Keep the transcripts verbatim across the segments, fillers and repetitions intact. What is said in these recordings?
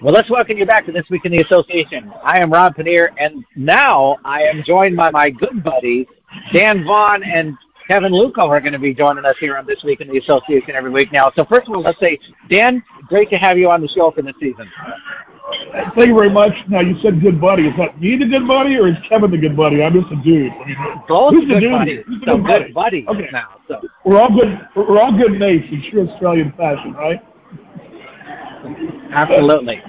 Well, let's welcome you back to This Week in the Association. I am Rob Paneer, and now I am joined by my good buddies, Dan Vaughn and Kevin Luco, are going to be joining us here on This Week in the Association every week now. So first of all, let's say, Dan, great to have you on the show for this season. Thank you very much. Now, you said good buddy. Is that me the good buddy, or is Kevin the good buddy? I'm just a dude. I mean, both who's the good dude? buddies. Who's the So good good buddy? buddies Okay. now. So. We're all good. We're all good mates in true Australian fashion, right? Absolutely.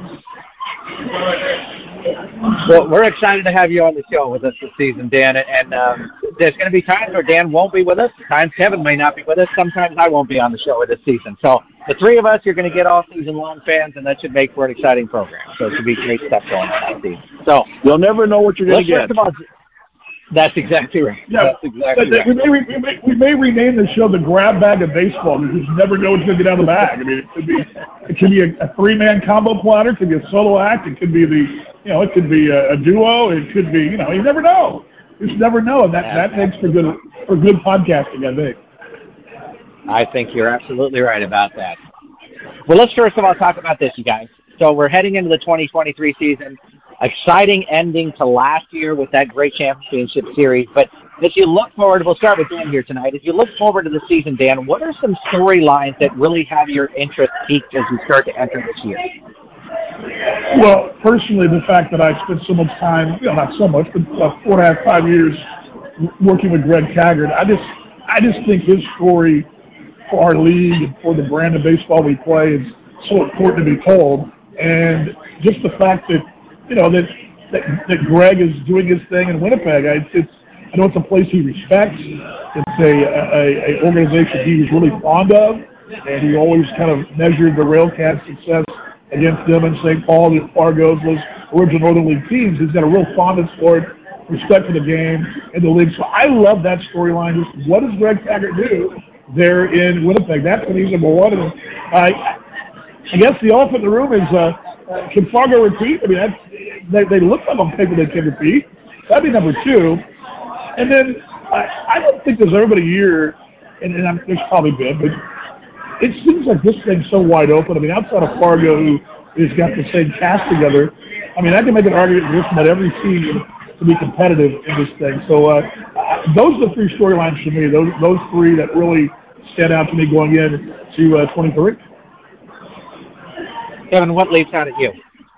Well, we're excited to have you on the show with us this season, Dan. And um, there's going to be times where Dan won't be with us. Times Kevin may not be with us. Sometimes I won't be on the show this season. So the three of us, you're going to get all season long fans, and that should make for an exciting program. So it should be great stuff going on this season. So you'll never know what you're going to get. All, that's exactly right. Yeah, that's exactly but, right. We may, we, may, we may rename the show the Grab Bag of Baseball because you never know what's going to get out of the bag. I mean, it could be it could be a, a three-man combo platter. It could be a solo act. It could be the you know it could be a, a duo. It could be you know you never know. You just never know, and that yeah. that makes for good for good podcasting, I think. I think you're absolutely right about that. Well, let's first of all talk about this, you guys. So we're heading into the twenty twenty-three season. Exciting ending to last year with that great championship series. But as you look forward, we'll start with Dan here tonight. As you look forward to the season, Dan, what are some storylines that really have your interest peaked as you start to enter this year? Well, personally, the fact that I spent so much time, you know, not so much, but uh, four and a half, five years working with Greg Taggart, I just, I just think his story for our league and for the brand of baseball we play is so important to be told. And just the fact that, you know, that, that, that Greg is doing his thing in Winnipeg, I, it's, I know it's a place he respects. It's a, a, a organization he was really fond of, and he always kind of measured the Railcat success against them in Saint Paul, the Fargo's, those original Northern League teams. He's got a real fondness for it, respect for the game and the league. So I love that storyline. Just what does Greg Taggart do there in Winnipeg? That's when he's number one. And I, I guess the elephant in the room is, uh, uh, can Fargo repeat? I mean, that's, they, they look like on paper they can repeat. That'd be number two. And then I, I don't think there's ever been a year, and, and I'm, there's probably been, but it seems like this thing's so wide open. I mean, outside of Fargo, who has got the same cast together, I mean, I can make an argument for just about every team to be competitive in this thing. So uh, uh, those are the three storylines for me. Those those three that really stand out to me going in to uh, twenty-three. Kevin, what leaps out at you?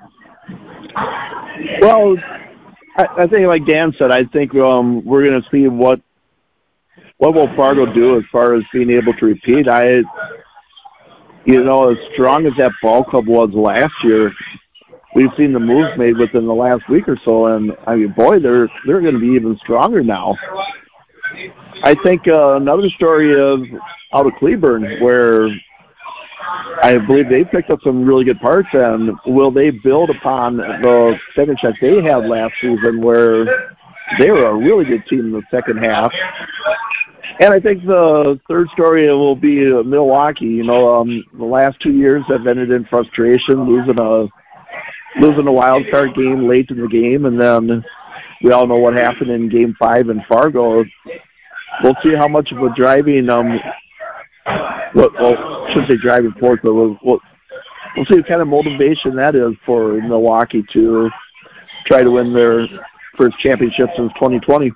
Well, I, I think, like Dan said, I think um, we're going to see what what will Fargo do as far as being able to repeat. I, you know, as strong as that ball club was last year, we've seen the moves made within the last week or so, and I mean, boy, they're they're going to be even stronger now. I think uh, another story is out of Cleburne, where I believe they picked up some really good parts, and will they build upon the finish that they had last season, where they were a really good team in the second half. And I think the third story will be uh, Milwaukee. You know, um, the last two years have ended in frustration, losing a losing a wild card game late in the game, and then we all know what happened in Game Five in Fargo. We'll see how much of a driving um, what well, I shouldn't say driving force, but we'll, we'll we'll see what kind of motivation that is for Milwaukee to try to win their first championship since twenty twenty.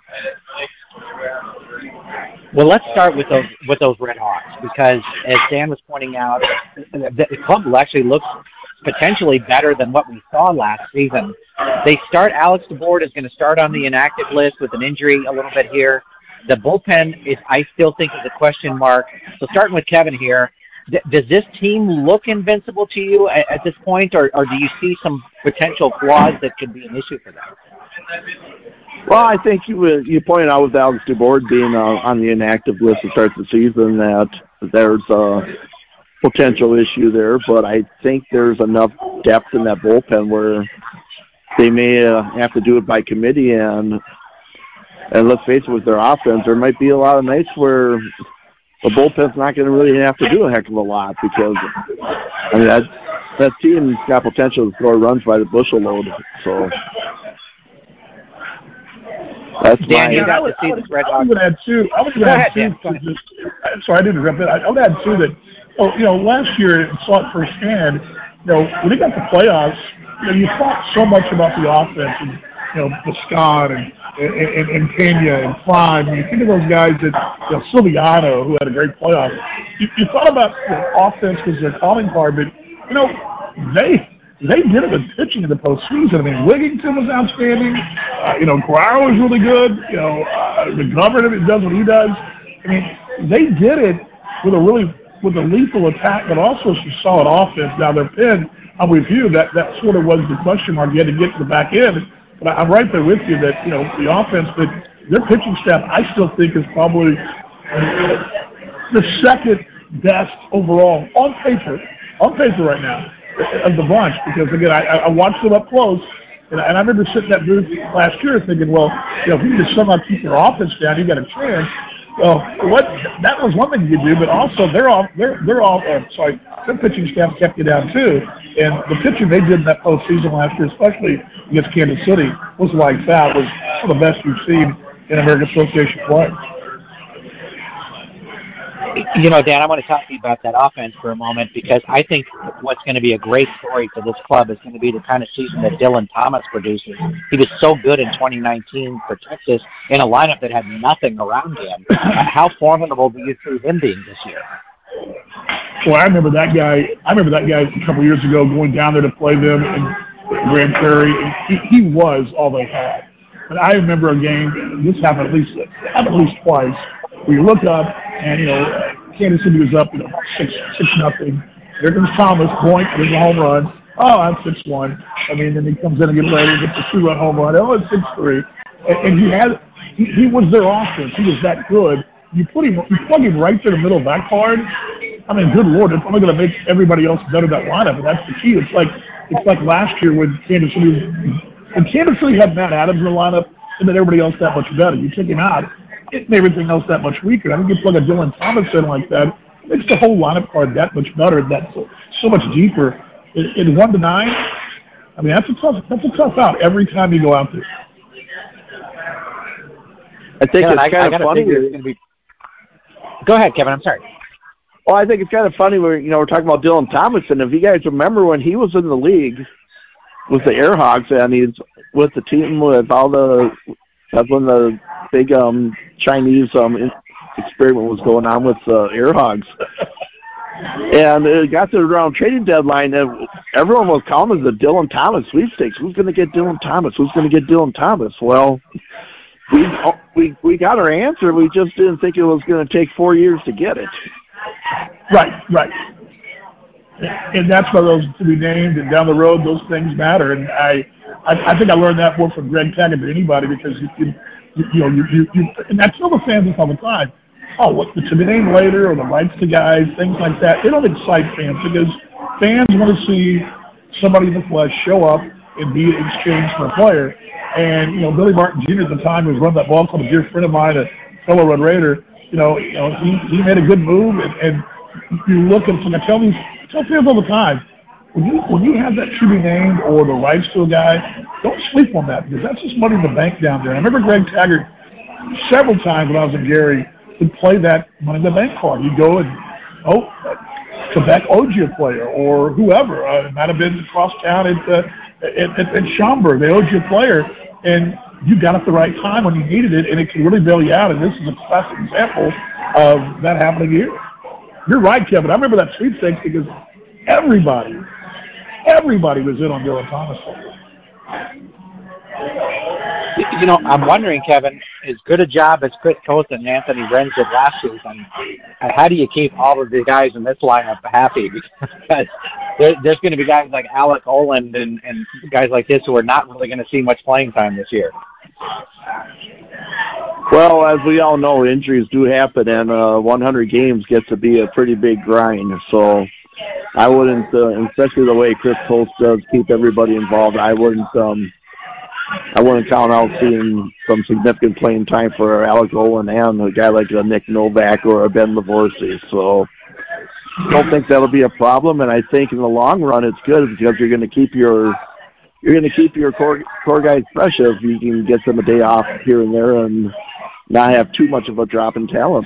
Well, let's start with those with those Red Hawks, because as Dan was pointing out, the club actually looks potentially better than what we saw last season. They start Alex DeBoer is going to start on the inactive list with an injury a little bit here. The bullpen is, I still think, is a question mark. So starting with Kevin here, th- does this team look invincible to you at, at this point, or, or do you see some potential flaws that could be an issue for them? Well, I think you you pointed out with Alex DeBoer being uh, on the inactive list to start the season that there's a potential issue there, but I think there's enough depth in that bullpen where they may uh, have to do it by committee, and and let's face it, with their offense, there might be a lot of nights where the bullpen's not going to really have to do a heck of a lot, because I mean that that team's got potential to score runs by the bushel load. So that's Dan, my. you got I would, to see I would, this Red I Hawks. would add two. I would Go add ahead, two. Dan. Go ahead. I'm sorry, I didn't interrupt it. I, I would add two that. Oh, you know, last year I saw it firsthand. You know, when they got the playoffs, you know, you talk so much about the offense and, you know, Biscott and, and, and, and Pena and Prime. You think of those guys that, you know, Silviano, who had a great playoff. You, you thought about the offense was their calling card, but, you know, they they did it with pitching in the postseason. I mean, Wigington was outstanding. Uh, you know, Guerrero was really good. You know, uh, the governor does what he does. I mean, they did it with a really with a lethal attack, but also some solid offense. Now their pen, I'm with you. That that sort of was the question mark. You had to get to the back end. But I'm right there with you that you know the offense, but their pitching staff, I still think is probably the second best overall on paper. On paper right now of the bunch, because again, I, I watched them up close, and I, and I remember sitting in that booth last year thinking, well, you know, if you can just somehow keep their offense down, you got a chance. Well, what that was one thing you could do, but also they're all they're they're all uh, sorry, their pitching staff kept you down too, and the pitching they did in that postseason last year, especially against Kansas City, was like that was some of the best you've seen in American Association play. You know, Dan, I want to talk to you about that offense for a moment because I think what's going to be a great story for this club is going to be the kind of season that Dylan Thomas produces. He was so good in twenty nineteen for Texas in a lineup that had nothing around him. How formidable do you see him being this year? Well, I remember that guy. I remember that guy a couple years ago going down there to play them in Grand Prairie. And he, he was all they had. But I remember a game. This happened at least happened at least twice. Where you look up and you know Kansas City was up, you know, six six nothing. Here comes Thomas, point, there's a home run. Oh, I'm six one. I mean, then he comes in and gets ready, gets a two run home run. Oh, it's six three. And, and he had he, he was their offense. He was that good. You put him, you plug him right to the middle of that card. I mean, good Lord, it's only going to make everybody else better that lineup, and that's the key. It's like it's like last year when Kansas City was, when Kansas City had Matt Adams in the lineup, it made everybody else that much better. You took him out, it made everything else that much weaker. I think you plug a Dylan Thomas in like that, it makes the whole lineup card that much better. That's so, so much deeper. In, in one to nine, I mean, that's a tough that's a tough out every time you go out there. I think Kevin, it's I, kind I of funny. It's gonna be... Go ahead, Kevin. I'm sorry. Well, I think it's kind of funny where, you know, we're talking about Dylan Thomas, and if you guys remember when he was in the league with the Airhawks, and he's with the team with all the, that's when the big um, Chinese um, experiment was going on with the uh, Airhawks. And it got to around trading deadline, and everyone was calling it the Dylan Thomas sweepstakes. Who's going to get Dylan Thomas? Who's going to get Dylan Thomas? Well, we we we got our answer. We just didn't think it was going to take four years to get it. Right, right. And that's why those to be named, and down the road, those things matter. And I, I, I think I learned that more from Greg Taggart than anybody, because you, you, you know, you, you, you, and I tell the fans this all the time. Oh, what to be named later, or the rights to guys, things like that. They don't excite fans, because fans want to see somebody in the flesh show up and be exchanged for a player. And you know, Billy Martin Junior at the time, who was running that ball club, a dear friend of mine, a fellow Red Raider. You know, you know, he, he made a good move, and, and you look at it. I tell these, I tell fans all the time, when you when you have that to be named or the rights to a guy, don't sleep on that, because that's just money in the bank down there. I remember Greg Taggart several times when I was in Gary would play that money in the bank card. You'd go and oh, Quebec owed you a player, or whoever. Uh, it might have been across town at, uh, at, at, at Schaumburg. They owed you a player, and you got it the right time when you needed it, and it can really bail you out. And this is a classic example of that happening here. You're right, Kevin. I remember that sweepstakes because everybody, everybody was in on Dylan Thomas. You know, I'm wondering, Kevin, as good a job as Chris Costa and Anthony Renz did last season, how do you keep all of the guys in this lineup happy? Because there, there's going to be guys like Alec Oland and, and guys like this who are not really going to see much playing time this year. Well, as we all know, injuries do happen, and uh, one hundred games gets to be a pretty big grind. So I wouldn't, uh, especially the way Chris Costa does keep everybody involved, I wouldn't um, I wouldn't count out seeing some significant playing time for Alec Oland and a guy like a Nick Novak or a Ben Lavorsi. So I don't think that'll be a problem, and I think in the long run it's good, because you're going to keep your you're going to keep your core core guys fresh if you can get them a day off here and there and not have too much of a drop in talent.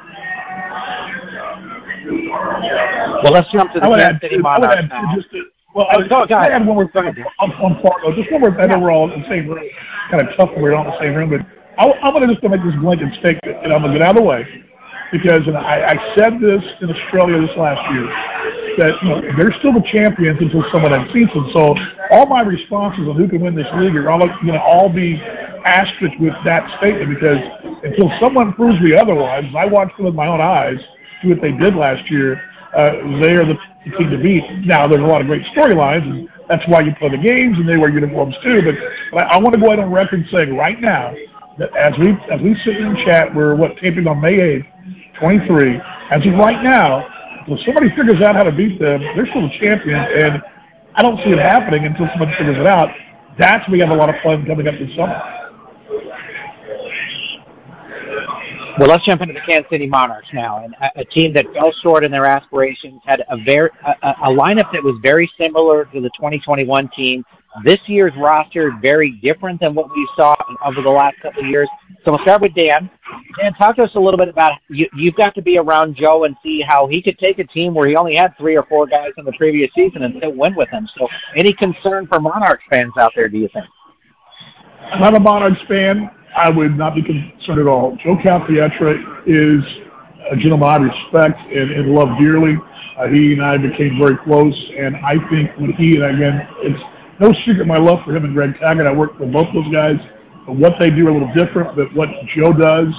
Well, let's jump to the Kansas City Monarchs now. Just to, Well, Oh, go, go ahead. I had one more Go thing ahead. on, on Fargo. Just one more thing. I know we're all in the same room. Kind of tough when we're all in the same room, but I, I'm going to just make this blanket statement, and I'm going to get out of the way because and I, I said this in Australia this last year that you know they're still the champions until someone unseats them. So all my responses on who can win this league are all going to all be asterisk with that statement because until someone proves me otherwise, I watched them with my own eyes do what they did last year. Uh, they are the team to beat. Now, there's a lot of great storylines, and that's why you play the games, and they wear uniforms too. But, but I, I want to go ahead on record saying right now that as we as we sit in chat, we're what taping on May eighth, twenty-three. As of right now, if somebody figures out how to beat them, they're still the champions, and I don't see it happening until somebody figures it out. That's when we have a lot of fun coming up this summer. Well, let's jump into the Kansas City Monarchs now, and a, a team that fell short in their aspirations had a very a, a lineup that was very similar to the twenty twenty-one team. This year's roster is very different than what we saw over the last couple of years. So we'll start with Dan. Dan, talk to us a little bit about you. You've got to be around Joe and see how he could take a team where he only had three or four guys in the previous season and still win with them. So, any concern for Monarchs fans out there? Do you think? I'm not a Monarchs fan. I would not be concerned at all. Joe Calpietra is a gentleman I respect and, and love dearly. Uh, he and I became very close, and I think when he, and again, it's no secret my love for him and Greg Taggart. I worked with both those guys. But what they do are a little different, but what Joe does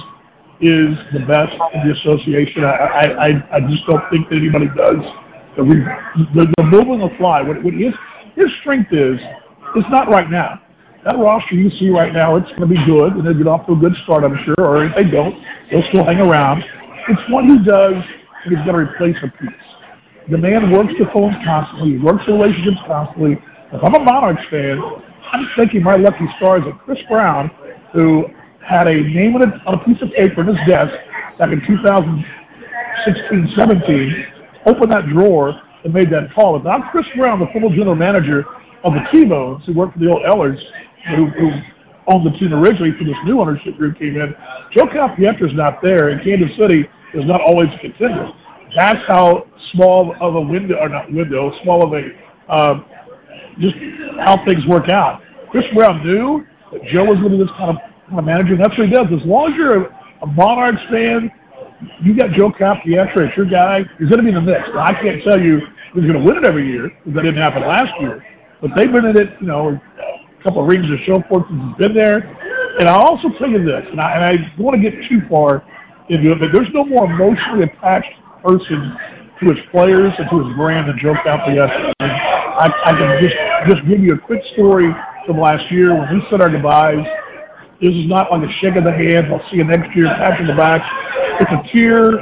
is the best in the association. I, I, I, I just don't think that anybody does. The, the, the move on the fly, what, what his, his strength is, it's not right now. That roster you see right now, it's going to be good, and they'll get off to a good start, I'm sure, or if they don't, they'll still hang around. It's what he does when he's got to replace a piece. The man works the phones constantly. He works the relationships constantly. If I'm a Monarchs fan, I'm thinking my lucky stars that Chris Brown, who had a name on a, on a piece of paper in his desk back in two thousand sixteen seventeen, opened that drawer and made that call. If not Chris Brown, the former general manager of the T-Bones, who worked for the old Ellers, who, who owned the team originally for this new ownership group came in, Joe Calpietra's not there, and Kansas City is not always a contender. That's how small of a window, or not window, small of a, um, just how things work out. Chris Brown knew that Joe was going to be this kind of, kind of manager, and that's what he does. As long as you're a, a Monarchs fan, you got Joe Calpietra, it's your guy, he's going to be in the mix. Now, I can't tell you who's going to win it every year, because that didn't happen last year. But they've been in it, you know, a couple of rings to show for it since he's been there. And I'll also tell you this, and I, and I don't want to get too far into it, but there's no more emotionally attached person to his players and to his brand than Joe Calpietra. I, I can just, just give you a quick story from last year when we said our goodbyes. This is not like a shake of the hand, I'll see you next year, pat on the back. It's a tear.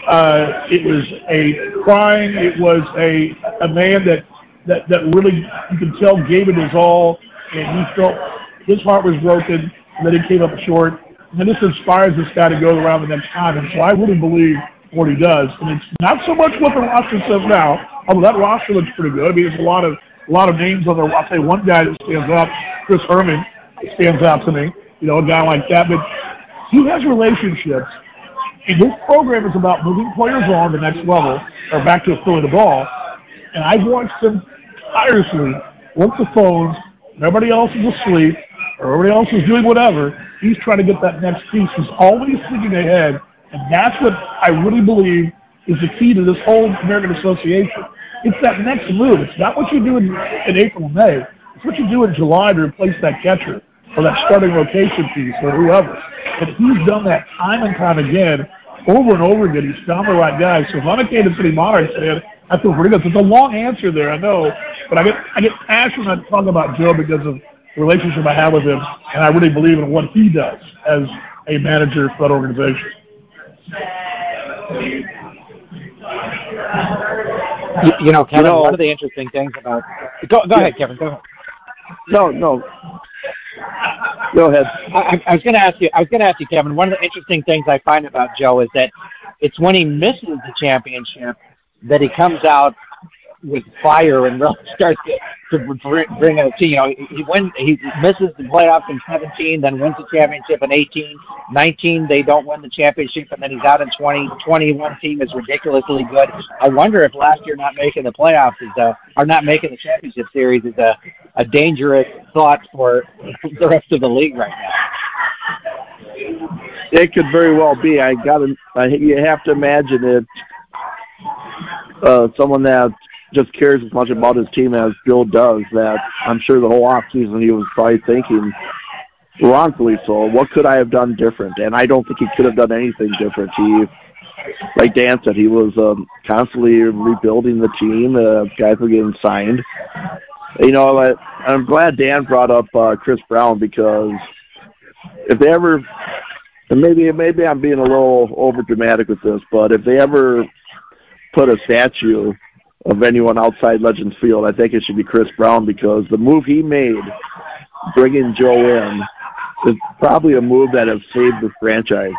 Uh, it was a crying. It was a, a man that That, that really, you can tell, gave it his all, and he felt his heart was broken, and then he came up short. And this inspires this guy to go around the next time, and so I really believe what he does. And it's not so much what the roster says now, although that roster looks pretty good. I mean, there's a lot of a lot of names on there. I'll tell you one guy that stands out, Chris Herman, stands out to me, you know, a guy like that. But he has relationships, and this program is about moving players on to the next level, or back to throwing the ball. And I've watched him tirelessly work the phones. Everybody else is asleep, or everybody else is doing whatever. He's trying to get that next piece. He's always thinking ahead, and that's what I really believe is the key to this whole American Association. It's that next move. It's not what you do in, in April and May. It's what you do in July to replace that catcher or that starting rotation piece or whoever. And he's done that time and time again, over and over again. He's found the right guy. So if I'm a Kansas City Monarchs fan, I feel pretty good. So it's a long answer there, I know, but I get I get passionate when I talk about Joe because of the relationship I have with him, and I really believe in what he does as a manager for that organization. You, you know, Kevin, You know, one of the interesting things about go go yeah. ahead, Kevin. Go ahead. No, no. Go ahead. I, I was going to ask you. I was going to ask you, Kevin. One of the interesting things I find about Joe is that it's when he misses the championship that he comes out with fire and really start to, to bring, bring a team. You know, he win, he misses the playoffs in seventeen, then wins the championship in eighteen. nineteen, they don't win the championship, and then he's out in twenty. twenty-one team is ridiculously good. I wonder if last year not making the playoffs is a, or not making the championship series is a, a dangerous thought for the rest of the league right now. It could very well be. I got to. You have to imagine it. Uh, someone that just cares as much about his team as Joe does. That I'm sure the whole off season he was probably thinking, wrongfully so, what could I have done different? And I don't think he could have done anything different. He, like Dan said, he was um, constantly rebuilding the team. Uh, guys were getting signed. You know, I, I'm glad Dan brought up uh, Chris Brown, because if they ever, and maybe maybe I'm being a little over dramatic with this, but if they ever put a statue of anyone outside Legends Field, I think it should be Chris Brown, because the move he made, bringing Joe in, is probably a move that has saved the franchise.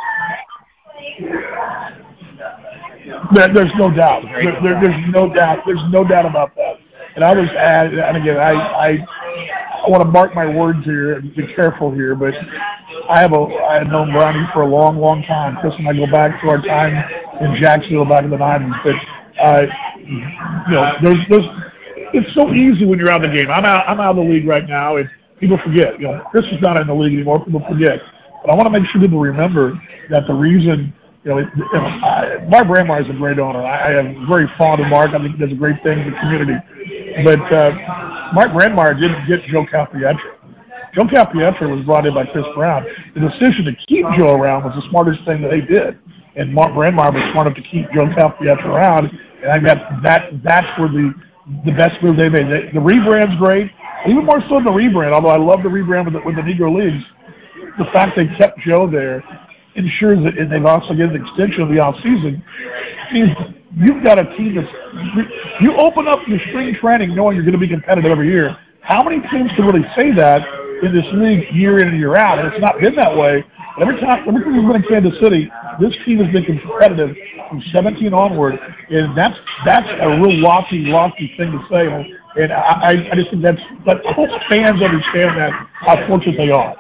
There, there's no doubt. There, there, there's no doubt. There's no doubt about that. And I was at, and again, I, I, I want to mark my words here and be careful here, but I have a, I have known Ronnie for a long, long time. Chris and I go back to our time in Jacksonville back in the nineties. But, uh, you know, there's, there's, it's so easy when you're out of the game. I'm out, I'm out of the league right now, and people forget. You know, Chris is not in the league anymore. People forget. But I want to make sure people remember that the reason, you know, it, you know I, Mark Brandmeier is a great owner. I, I am very fond of Mark. I think he does a great thing in the community. But uh, Mark Brandmeier didn't get Joe Calpietro. Joe Calpietro was brought in by Chris Brown. The decision to keep Joe around was the smartest thing that they did. And Mark Brandmeier was smart enough to keep Joe Calpietro around. And I think that, that, that's where the, the best move they made. The, the rebrand's great. Even more so than the rebrand, although I love the rebrand with the, with the Negro Leagues, the fact they kept Joe there ensures that, and they've also given an extension of the offseason, means you've got a team that's, you open up your spring training knowing you're going to be competitive every year. How many teams can really say that in this league year in and year out? And it's not been that way. Every time, every time we've been in Kansas City, this team has been competitive from seventeen onward, and that's that's a real lofty, lofty thing to say. And I, I just think that's, but I hope fans understand that, how fortunate they are.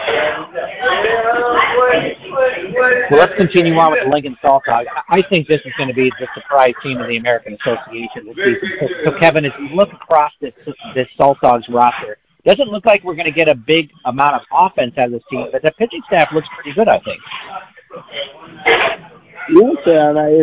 Well, let's continue on with the Lincoln Salt Dogs. I think this is going to be the surprise team of the American Association this season. So, so Kevin, as you look across this this Salt Dogs roster, it doesn't look like we're going to get a big amount of offense out of this team, but the pitching staff looks pretty good, I think. Yes, and I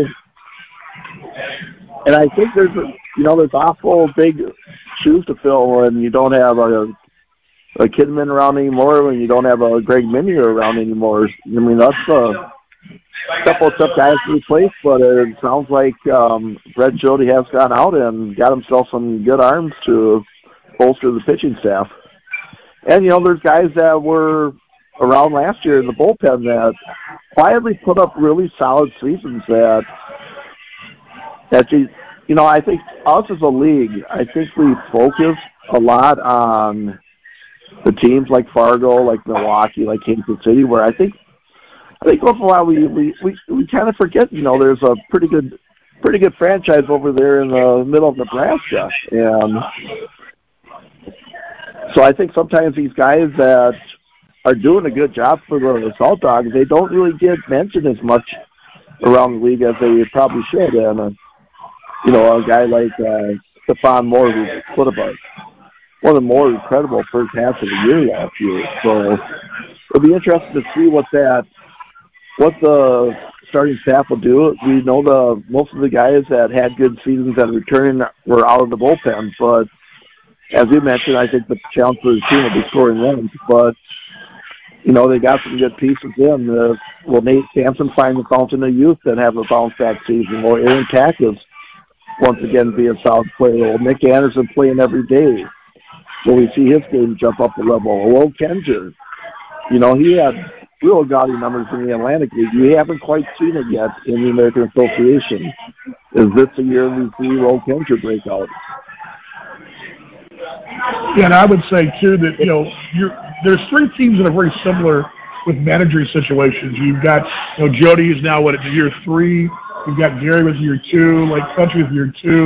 and I think there's a, you know, there's awful big shoes to fill when you don't have a a Kidman around anymore, when you don't have a Greg Minier around anymore. I mean, that's a couple of tough guys to replace, but it sounds like um, Brett Jody has gone out and got himself some good arms to bolster the pitching staff. And, you know, there's guys that were around last year in the bullpen that quietly put up really solid seasons that, that you, you know, I think us as a league, I think we focus a lot on the teams like Fargo, like Milwaukee, like Kansas City, where I think I think once in a while we we, we, we kind of forget, you know, there's a pretty good pretty good franchise over there in the middle of Nebraska. And so I think sometimes these guys that are doing a good job for the Salt Dogs, they don't really get mentioned as much around the league as they probably should. And, uh, you know, a guy like uh, Stephon Moore, who put up a one of the more incredible first half of the year last year. So it'll be interesting to see what that, what the starting staff will do. We know the most of the guys that had good seasons at returning were out of the bullpen, but as you mentioned, I think the challenge for the team will be scoring runs. But you know, they got some good pieces in. Uh, will Nate Sampson find the fountain of youth and have a bounce back season? Will Aaron Takacs once again be a solid player? Will Nick Anderson playing every day? Will we see his game jump up a level? Will Kenger, you know, he had real gaudy numbers in the Atlantic League. We haven't quite seen it yet in the American Association. Is this a year we see Will Kenger break out? Yeah, and I would say, too, that, you know, you're, there's three teams that are very similar with managing situations. You've got, you know, Jody is now, what, in year three. You've got Gary with year two. Lake Country with year two.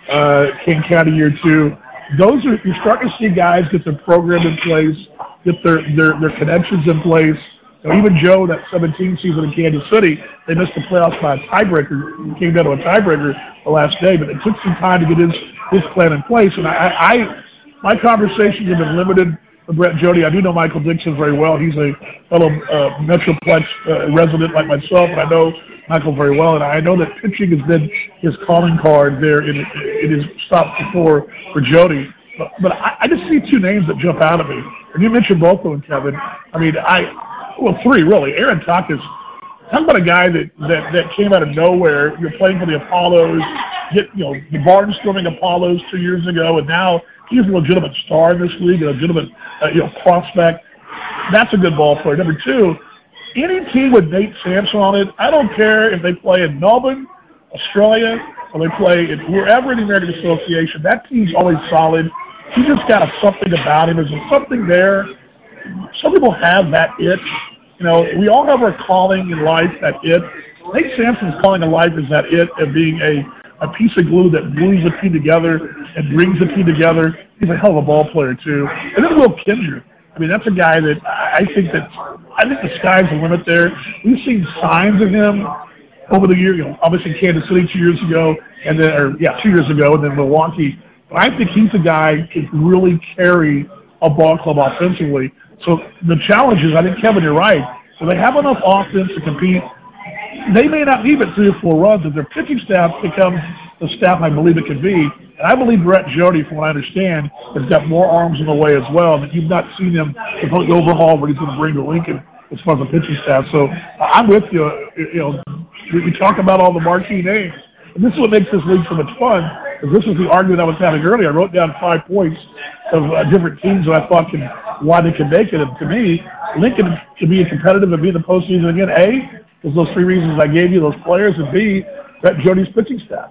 uh, King County year two. Those are, you're starting to see guys get their program in place, get their, their, their connections in place. You know, even Joe, that seventeen season in Kansas City, they missed the playoffs by a tiebreaker. It came down to a tiebreaker the last day, but it took some time to get his, his plan in place. And I, I my conversations have been limited with Brett Jody. I do know Michael Dixon very well. He's a fellow uh, Metroplex uh, resident like myself, and I know Michael very well. And I know that pitching has been his calling card there in, in his stops before for Jody. But, but I, I just see two names that jump out at me. And you mentioned both of them, Kevin. I mean, I, well, three really. Aaron Takas, talk about a guy that, that, that came out of nowhere. You're playing for the Apollos, get, you know, the barnstorming Apollos two years ago, and now he's a legitimate star in this league, a legitimate, uh, you know, prospect. That's a good ball player. Number two, any team with Nate Sampson on it, I don't care if they play in Melbourne, Australia, or they play in wherever in the American Association, that team's always solid. He just got a something about him. There's something there. Some people have that it. You know, we all have our calling in life, that it. Nate Sampson's calling in life is that it, of being a, a piece of glue that glues the team together and brings the team together. He's a hell of a ball player, too. And then Will Kinder. I mean, that's a guy that I think that I think the sky's the limit there. We've seen signs of him over the years. You know, obviously Kansas City two years ago, and then or yeah, two years ago, and then Milwaukee. But I think he's a guy who can really carry a ball club offensively. So the challenge is, I think Kevin, you're right. So they have enough offense to compete. They may not need but three or four runs if their pitching staff becomes the staff I believe it could be. And I believe Brett Jody, from what I understand, has got more arms in the way as well. But you've not seen him completely overhaul what he's going to bring to Lincoln as far as the pitching staff. So I'm with you. You know, we talk about all the marquee names. And this is what makes this league so much fun, because this is the argument I was having earlier. I wrote down five points of uh, different teams that I thought can, why they can make it. And to me, Lincoln can be competitive and be in the postseason again. A, because those three reasons I gave you, those players, and B, Brett Jody's pitching staff.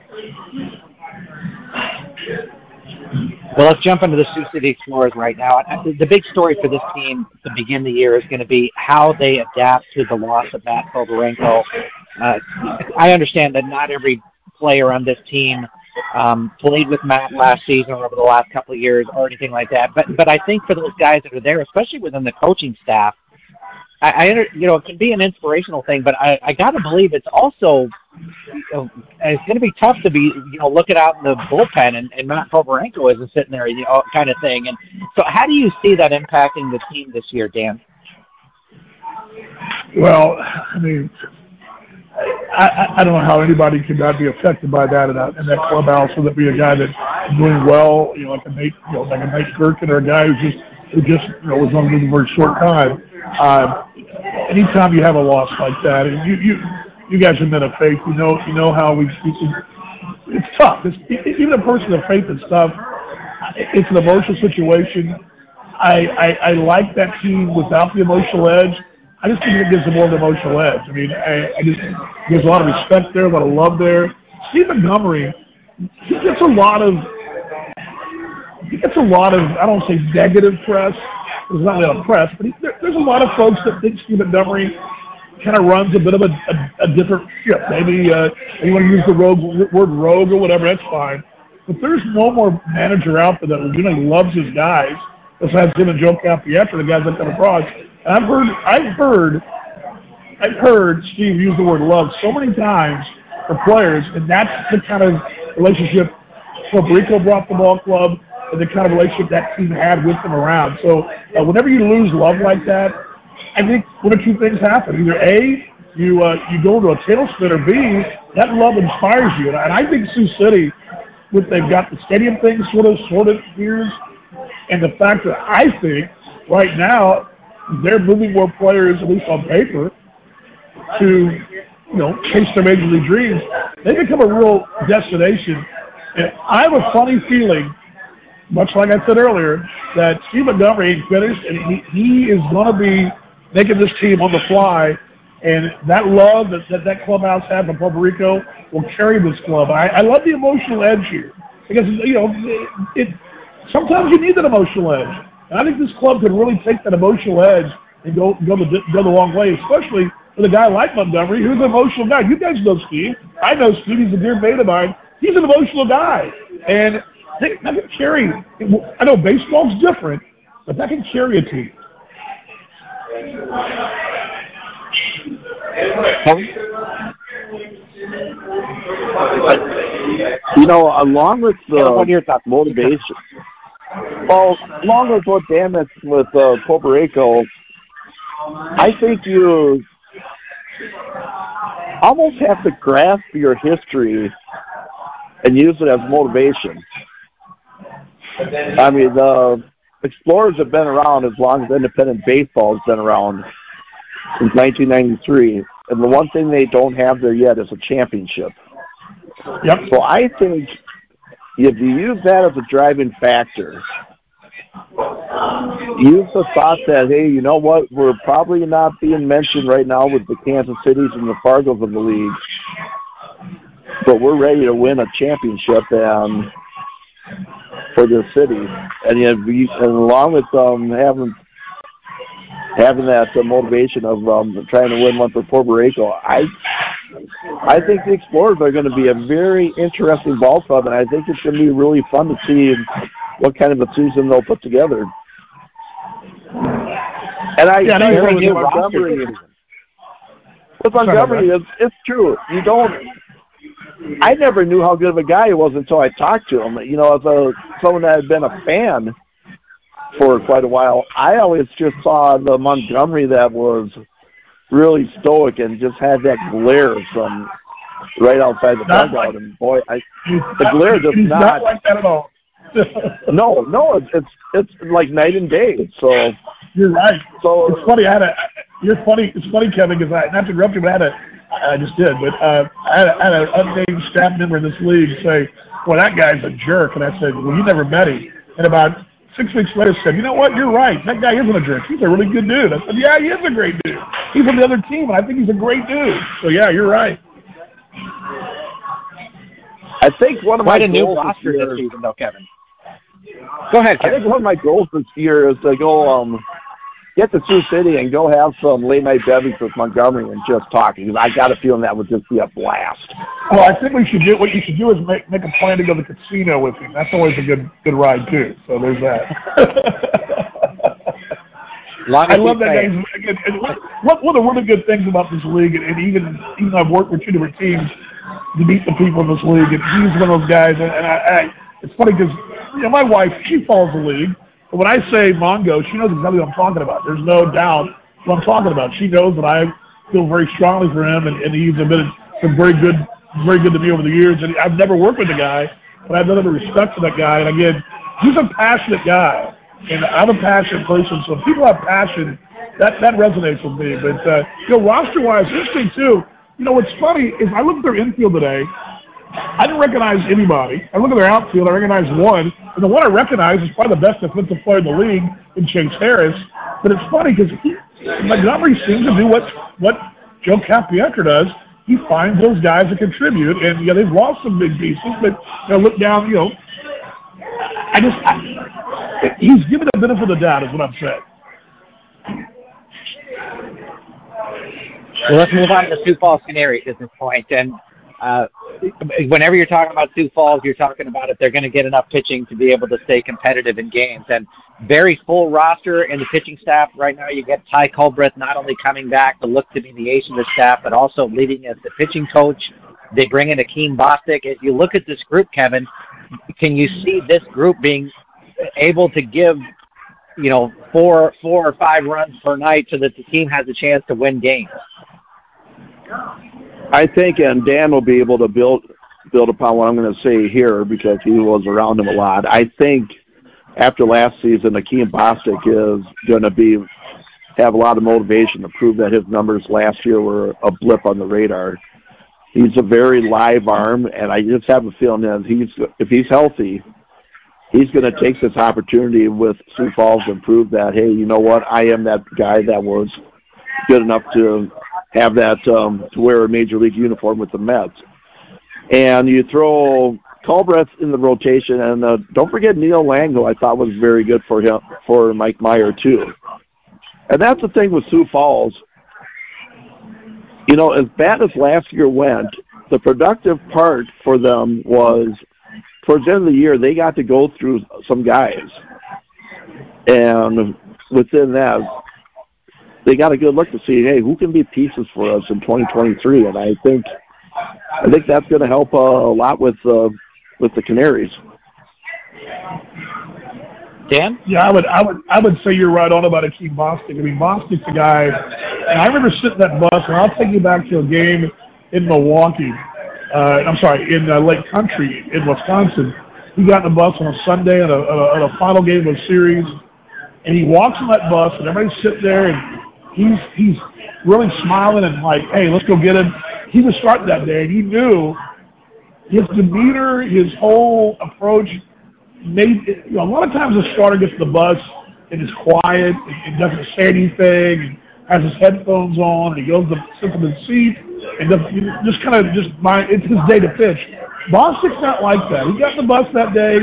Well, let's jump into the Sioux City Explorers right now. The big story for this team to begin the year is going to be how they adapt to the loss of Matt Kovarenko. Uh, I understand that not every player on this team um, played with Matt last season or over the last couple of years or anything like that, but but I think for those guys that are there, especially within the coaching staff, I, I you know, it can be an inspirational thing, but I, I got to believe it's also, you know, it's going to be tough to be, you know, looking out in the bullpen and, and Matt Kovarenko isn't sitting there, you know, kind of thing. And so how do you see that impacting the team this year, Dan? Well, I mean, I, I, I don't know how anybody could not be affected by that in that, in that clubhouse, whether it be a guy that's doing well, you know, like a Nate, you know, like a Nate Gerken, or a guy who just, who just, you know, was on a very short time. Uh, anytime you have a loss like that, and you, you, you guys have been of faith, you know, you know how we, we it's tough. It's, even a person of faith is tough. It's an emotional situation. I, I, I like that team without the emotional edge. I just think it gives them more of an emotional edge. I mean, I, I just, there's a lot of respect there, a lot of love there. Steve Montgomery, he gets a lot of, he gets a lot of, I don't say negative press. There's not a lot of press, but he, there, there's a lot of folks that think Steve Montgomery kind of runs a bit of a, a, a different ship. Maybe uh, you want to use the rogue, word rogue or whatever, that's fine. But there's no more manager out there that really loves his guys besides him and Joe Capietro, the guys that come across. And I've heard, I've heard, I've heard Steve use the word love so many times for players, and that's the kind of relationship Puerto brought the ball club, and the kind of relationship that team had with them around. So uh, whenever you lose love like that, I think one or two things happen. Either A, you uh, you go into a tailspin, or B, that love inspires you. And I think Sioux City, with they've got the stadium thing sort of sorted here, and the fact that I think right now they're moving more players, at least on paper, to, you know, chase their major league dreams. They become a real destination. And I have a funny feeling, much like I said earlier, that Steve Montgomery ain't finished, and he, he is going to be making this team on the fly. And that love that that, that clubhouse had in Puerto Rico will carry this club. I, I love the emotional edge here, because, you know, it, it sometimes you need that emotional edge. And I think this club can really take that emotional edge and go go the, go the long way, especially with a guy like Montgomery, who's an emotional guy. You guys know Steve. I know Steve. He's a dear mate of mine. he's an emotional guy, and that can carry. I know baseball's different, but that can carry a team. You know, along with the what are your thoughts? motivation, well, along with what Dan mentioned with uh, Puerto Rico, I think you almost have to grasp your history and use it as motivation. I mean, the Explorers have been around as long as independent baseball has been around, since nineteen ninety-three, and the one thing they don't have there yet is a championship. Yep. So I think if you use that as a driving factor, use the thought that, hey, you know what, we're probably not being mentioned right now with the Kansas Cities and the Fargos of the league, but we're ready to win a championship and for the city. And, you know, and along with um, having having that uh, motivation of um, trying to win one for Puerto Rico, I I think the Explorers are going to be a very interesting ball club, and I think it's going to be really fun to see what kind of a season they'll put together. And I yeah, think with with Montgomery, with Montgomery, it's, it's true. You don't. I never knew how good of a guy he was until I talked to him. You know, as a someone that had been a fan for quite a while, I always just saw the Montgomery that was really stoic and just had that glare from right outside the dugout. Like, and boy, I, the glare does he's not, not like that at all. no, no, it's, it's it's like night and day. So you're right. So it's funny. I had a. You're funny. It's funny, Kevin, because I not to interrupt you, but I had a. I just did, but uh, I had, a, I had an unnamed staff member in this league say, "Well, that guy's a jerk," and I said, "Well, you never met him." And about six weeks later, said, "You know what? You're right. That guy isn't a jerk. He's a really good dude." I said, "Yeah, he is a great dude. He's on the other team, and I think he's a great dude." So yeah, you're right. I think one of Quite my a new goals roster this year, this season, though, Kevin. Go ahead, Kevin. I think one of my goals this year is to go um, get to Sioux City and go have some late night bevies with Montgomery and just talk. Because I got a feeling that would just be a blast. Well, I think we should do. What you should do is make make a plan to go to the casino with him. That's always a good good ride too. So there's that. I love that guy. Again, one, one of the really good things about this league, and, and even even I've worked with two different teams to meet the people in this league, and he's one of those guys. And, and I, I, it's funny because you know my wife, she follows the league. But when I say Mongo, she knows exactly what I'm talking about. There's no doubt what I'm talking about. She knows that I feel very strongly for him, and, and he's been, been very good, very good to me over the years. And I've never worked with the guy, but I've nothing but respect for that guy. And again, he's a passionate guy. And I'm a passionate person, so if people have passion, that, that resonates with me. But, uh, you know, roster-wise, interesting, too. You know, what's funny is I looked at their infield today. I didn't recognize anybody. I looked at their outfield. I recognized one. And the one I recognized is probably the best defensive player in the league in Chase Harris. But it's funny because Montgomery seems to do what, what Joe Capietro does. He finds those guys that contribute. And, yeah, they've lost some big pieces. But, you know, look down, you know, I just I, he's given a benefit of the doubt is what I'm saying. Well, let's move on to the Sioux Falls Canaries at this point. And uh, whenever you're talking about Sioux Falls, you're talking about if they're going to get enough pitching to be able to stay competitive in games. And very full roster in the pitching staff right now. You get Ty Culbreth not only coming back to look to be the ace of the staff, but also leading as the pitching coach. They bring in Akeem Bostic. If you look at this group, Kevin, can you see this group being able to give, you know, four, four or five runs per night so that the team has a chance to win games? I think, and Dan will be able to build build upon what I'm going to say here because he was around him a lot. I think after last season, Akeem Bostic is going to be have a lot of motivation to prove that his numbers last year were a blip on the radar. He's a very live arm, and I just have a feeling that he's if he's healthy, he's going to take this opportunity with Sioux Falls and prove that, hey, you know what, I am that guy that was good enough to have that um, to wear a major league uniform with the Mets. And you throw Culbreth in the rotation, and uh, don't forget Neil Lang, who I thought was very good for him for Mike Meyer too. And that's the thing with Sioux Falls. You know, as bad as last year went, the productive part for them was towards the end of the year, they got to go through some guys. And within that, they got a good look to see, hey, who can be pieces for us in twenty twenty-three? And I think I think that's going to help uh, a lot with uh, with the Canaries. Dan? Yeah, I would, I would, I would say you're right on about Akeem Bostic. I mean, Bostic's a guy, and I remember sitting that bus, and I'll take you back to a game in Milwaukee. Uh, I'm sorry, in uh, Lake Country in Wisconsin. He got in the bus on a Sunday on a, a, a final game of a series, and he walks on that bus, and everybody's sitting there, and he's he's really smiling and like, hey, let's go get him. He was starting that day, and he knew his demeanor, his whole approach made, you know, a lot of times the starter gets the bus and is quiet and, and doesn't say anything and has his headphones on and he goes to sit in the seat and doesn't, just kind of just mind, it's his day to pitch. Bostic's not like that. He got in the bus that day,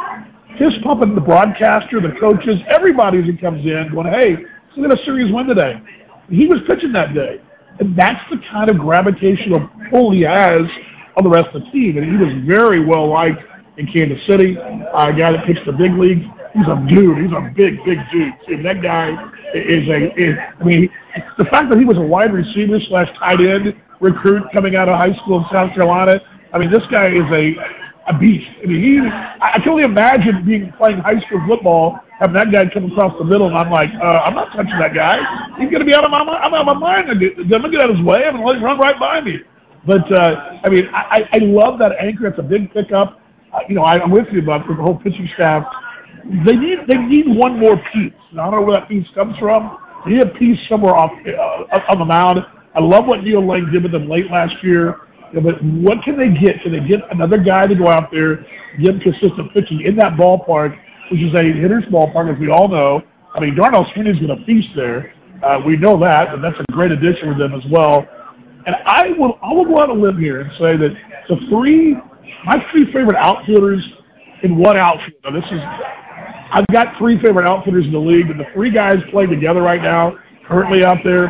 fist pumping the broadcaster, the coaches, everybody as he comes in going, hey, look at a series win today. He was pitching that day. And that's the kind of gravitational pull he has on the rest of the team. And he was very well liked in Kansas City, uh, a guy that pitched the big leagues. He's a dude. He's a big, big dude. See, that guy is a, is, I mean, the fact that he was a wide receiver slash tight end recruit coming out of high school in South Carolina, I mean, this guy is a, a beast. I mean, he, I can only imagine being playing high school football, having that guy come across the middle, and I'm like, uh, I'm not touching that guy. He's going to be out of my mind. I'm out of my mind. I'm going to get out of his way. I'm going to let him run right by me. But, uh, I mean, I, I love that anchor. It's a big pickup. Uh, you know, I, I'm with you about the whole pitching staff. They need they need one more piece. And I don't know where that piece comes from. They need a piece somewhere off uh, on the mound. I love what Neil Lang did with them late last year. You know, but what can they get? Can they get another guy to go out there, give consistent pitching in that ballpark, which is a hitter's ballpark, as we all know? I mean, Darnell Sweeney's going to feast there. Uh, we know that, and that's a great addition for them as well. And I will I will go out on a limb here and say that the three, my three favorite outfielders in one outfield. Now this is, I've got three favorite outfielders in the league, and the three guys playing together right now, currently out there.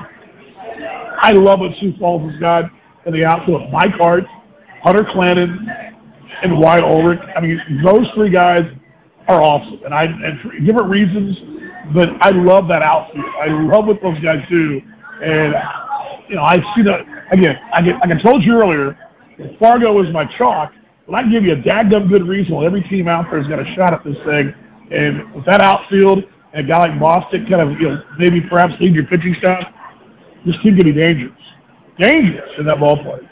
I love what Sioux Falls has got in the outfield. Mike Hart, Hunter Clannon, and Wyatt Ulrich. I mean, those three guys are awesome, and I and for different reasons, but I love that outfield. I love what those guys do, and you know, I see that again. I get, like I told you earlier, Fargo is my chalk, but I can give you a dadgum good reason why every team out there has got a shot at this thing. And with that outfield and a guy like Bostic, kind of, you know, maybe perhaps lead your pitching staff, this team can be dangerous, dangerous in that ballpark.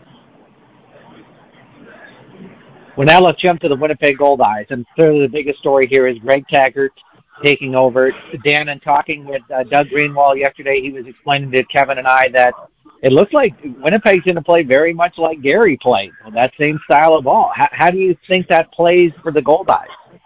Well, now let's jump to the Winnipeg Goldeyes, and clearly the biggest story here is Greg Taggart taking over. Dan, and talking with uh, Doug Greenwald yesterday, he was explaining to Kevin and I that it looks like Winnipeg's going to play very much like Gary played, that same style of ball. How, how do you think that plays for the Goldeyes?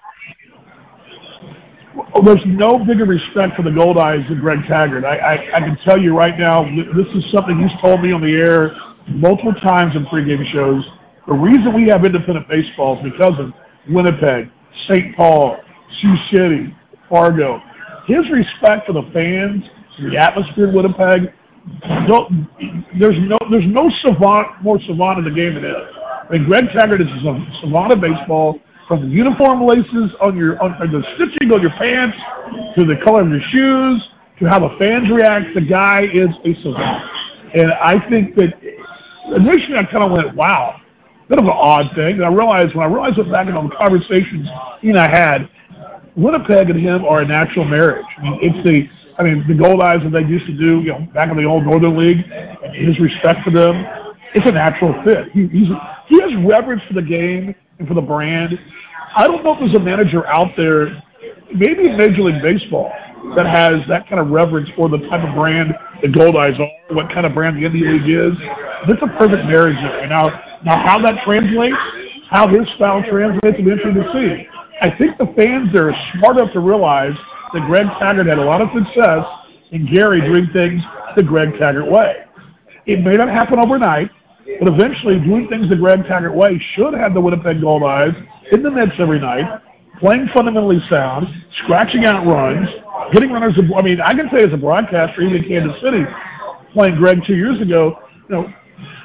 Well, there's no bigger respect for the Goldeyes than Greg Taggart. I, I, I can tell you right now, this is something he's told me on the air multiple times in pregame shows. The reason we have independent baseball is because of Winnipeg, Saint Paul, Sioux City, Fargo. His respect for the fans, the atmosphere in Winnipeg, don't, there's no there's no savant more savant in the game than him. I mean, Greg Taggart is a savant of baseball, from the uniform laces on your on, on the stitching on your pants to the color of your shoes to how the fans react. The guy is a savant, and I think that initially I kind of went, wow. Bit of an odd thing. And I realized when I realized it back in the conversations he and I had, Winnipeg and him are a natural marriage. I mean, it's the, I mean, the Goldeyes that they used to do, you know, back in the old Northern League, and his respect for them, it's a natural fit. He, he's, he has reverence for the game and for the brand. I don't know if there's a manager out there, maybe in Major League Baseball, that has that kind of reverence for the type of brand the Goldeyes are, what kind of brand the Indian League is. It's a perfect marriage there. Now, now how that translates, how his style translates, will be interesting to see. I think the fans there are smart enough to realize that Greg Taggart had a lot of success in Gary doing things the Greg Taggart way. It may not happen overnight, but eventually doing things the Greg Taggart way should have the Winnipeg Goldeyes in the mix every night, playing fundamentally sound, scratching out runs, hitting runners. I mean, I can say as a broadcaster, even in Kansas City, playing Greg two years ago, you know,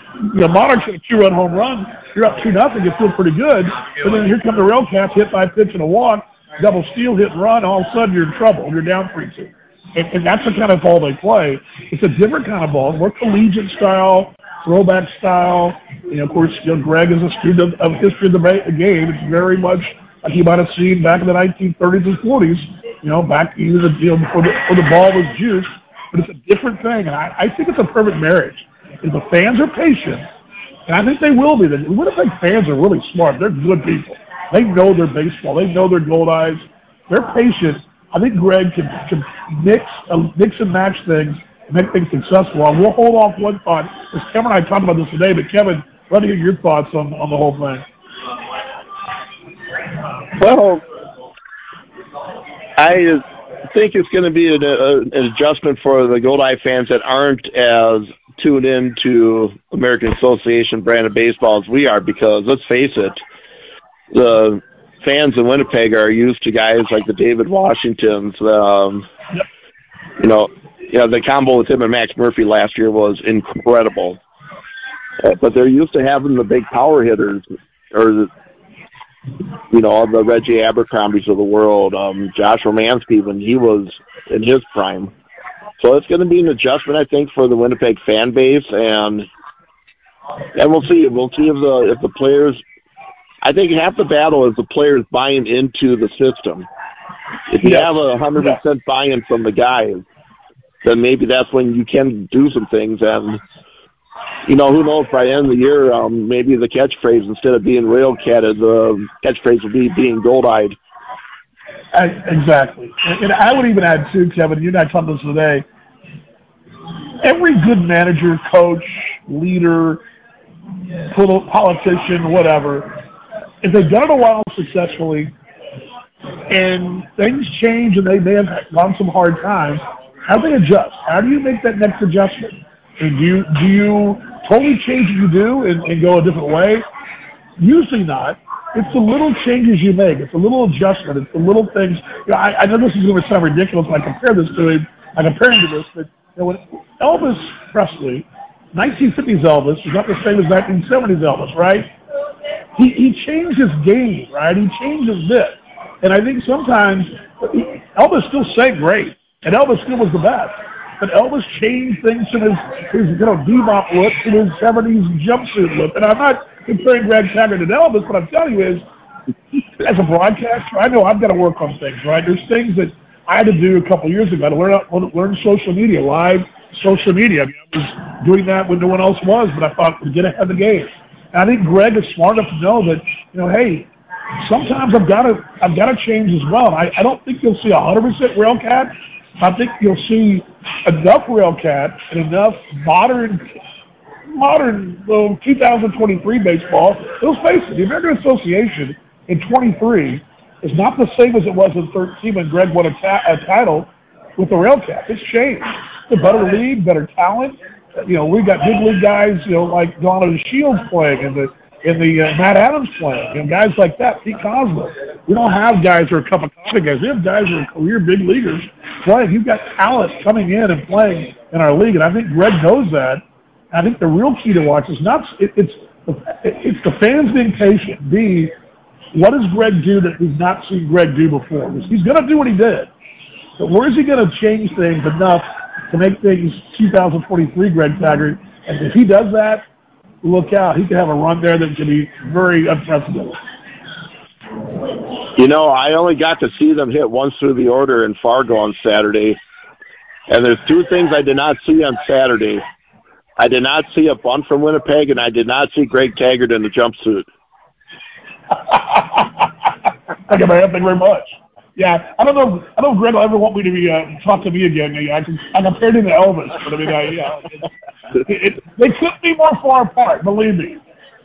you know, Monarchs hit a two-run home run. You're up two nothing. You feel pretty good. But then here come the Railcats, hit by pitch and a walk, double steal, hit and run. All of a sudden you're in trouble. You're down three two. And, and that's the kind of ball they play. It's a different kind of ball, more collegiate style, throwback style. You know, of course, you know, Greg is a student of, of history of the, the game. It's very much like you might have seen back in the nineteen thirties and forties. You know, back even you know before the, before the ball was juiced. But it's a different thing, and I, I think it's a perfect marriage. If the fans are patient, and I think they will be. The Winnipeg fans are really smart. They're good people. They know their baseball. They know their gold eyes. They're patient. I think Greg can, can mix uh, mix and match things and make things successful. And we'll hold off one thought. Because Kevin and I talked about this today, but Kevin, let me get your thoughts on, on the whole thing. Well, I think it's going to be an, a, an adjustment for the Goldeye fans that aren't as tuned in to American Association brand of baseball as we are, because let's face it, the fans in Winnipeg are used to guys like the David Washingtons. Um, Yep. You know, yeah, the combo with him and Max Murphy last year was incredible. Uh, but they're used to having the big power hitters, or the, you know, the Reggie Abercrombies of the world, um, Josh Romanski when he was in his prime. So it's going to be an adjustment, I think, for the Winnipeg fan base, and and we'll see. We'll see if the if the players. I think half the battle is the players buying into the system. If you Yeah. have a hundred percent buy-in from the guys, then maybe that's when you can do some things. And you know, who knows? By the end of the year, um, maybe the catchphrase, instead of being rail-catted, the catchphrase will be being gold-eyed. I, exactly. And, and I would even add, too, Kevin, you and I talked about this today, every good manager, coach, leader, politician, whatever, if they've done it a while successfully and things change and they may have gone some hard times, how do they adjust? How do you make that next adjustment? And do you, do you totally change what you do and, and go a different way? Usually not. It's the little changes you make. It's a little adjustment. It's the little things. You know, I, I know this is going to sound ridiculous when I compare this to him. I compare him to this, but you know, when Elvis Presley, nineteen fifties Elvis, is not the same as nineteen seventies Elvis, right? He he changed his game, right? He changed his bit, and I think sometimes he, Elvis still sang great, and Elvis still was the best. But Elvis changed things in his, his you know, bebop look to his seventies jumpsuit look. And I'm not comparing Greg Taggart to Elvis, what I'm telling you is, as a broadcaster, I know I've got to work on things, right? There's things that I had to do a couple years ago to learn, learn social media, live social media. I mean, I was doing that when no one else was, but I thought we'd get ahead of the game. And I think Greg is smart enough to know that, you know, hey, sometimes I've got to I've got to change as well. I, I don't think you'll see a hundred percent Railcat. I think you'll see enough Railcat and enough modern, modern well, two thousand twenty-three baseball. Let's face it, the American Association in twenty-three is not the same as it was in thirteen when Greg won a, ta- a title with the Railcat. It's changed. It's a better league, better talent. You know, we've got big league guys, you know, like Donovan Shields playing and the in the uh, Matt Adams playing, and guys like that, Pete Cosmo. We don't have guys who are cup of coffee guys. We have guys who are career big leaguers playing. You've got talent coming in and playing in our league, and I think Greg knows that. I think the real key to watch is not it, it's it's the fans being patient. B, what does Greg do that we've not seen Greg do before? He's going to do what he did, but where is he going to change things enough to make things two thousand twenty-three Greg Taggart? And if he does that, look out. He could have a run there that could be very unprecedented. You know, I only got to see them hit once through the order in Fargo on Saturday. And there's two things I did not see on Saturday. I did not see a bunt from Winnipeg, and I did not see Greg Taggart in the jumpsuit. Thank you, man. Thank you very much. Yeah, I don't know. I don't know if Greg will ever want me to be, uh, talk to me again. I, can, I compared him to Elvis, but I mean, I, yeah, it, it, they couldn't be more far apart, believe me.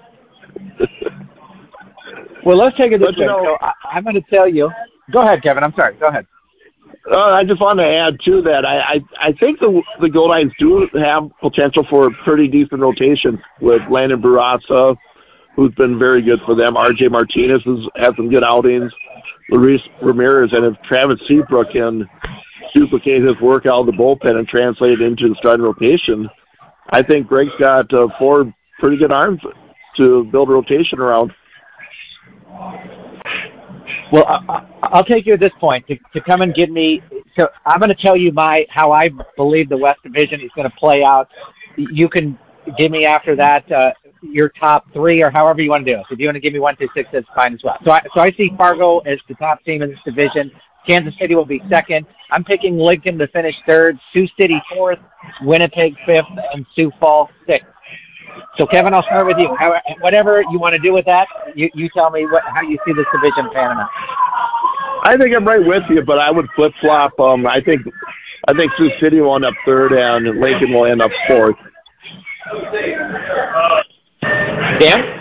Well, let's take it this But, way. you know- So I, I'm going to tell you. Go ahead, Kevin. I'm sorry. Go ahead. Uh, I just want to add to that. I, I, I think the the Goldeyes do have potential for a pretty decent rotation with Landon Barraza, who's been very good for them. R J Martinez has had some good outings. Luis Ramirez, and if Travis Seabrook can duplicate his work out of the bullpen and translate it into the starting rotation, I think Greg's got uh, four pretty good arms to build rotation around. Well, I, I'll take you at this point to, to come and give me. So I'm going to tell you my how I believe the West Division is going to play out. You can give me after that uh, your top three or however you want to do it. So if you want to give me one through six, that's fine as well. So I, so I see Fargo as the top team in this division. Kansas City will be second. I'm picking Lincoln to finish third, Sioux City fourth, Winnipeg fifth, and Sioux Falls sixth. So, Kevin, I'll start with you. How, whatever you want to do with that, you, you tell me what, how you see this division panning out. I think I'm right with you, but I would flip flop. Um, I think I think Sioux City will end up third, and Lincoln will end up fourth. Dan?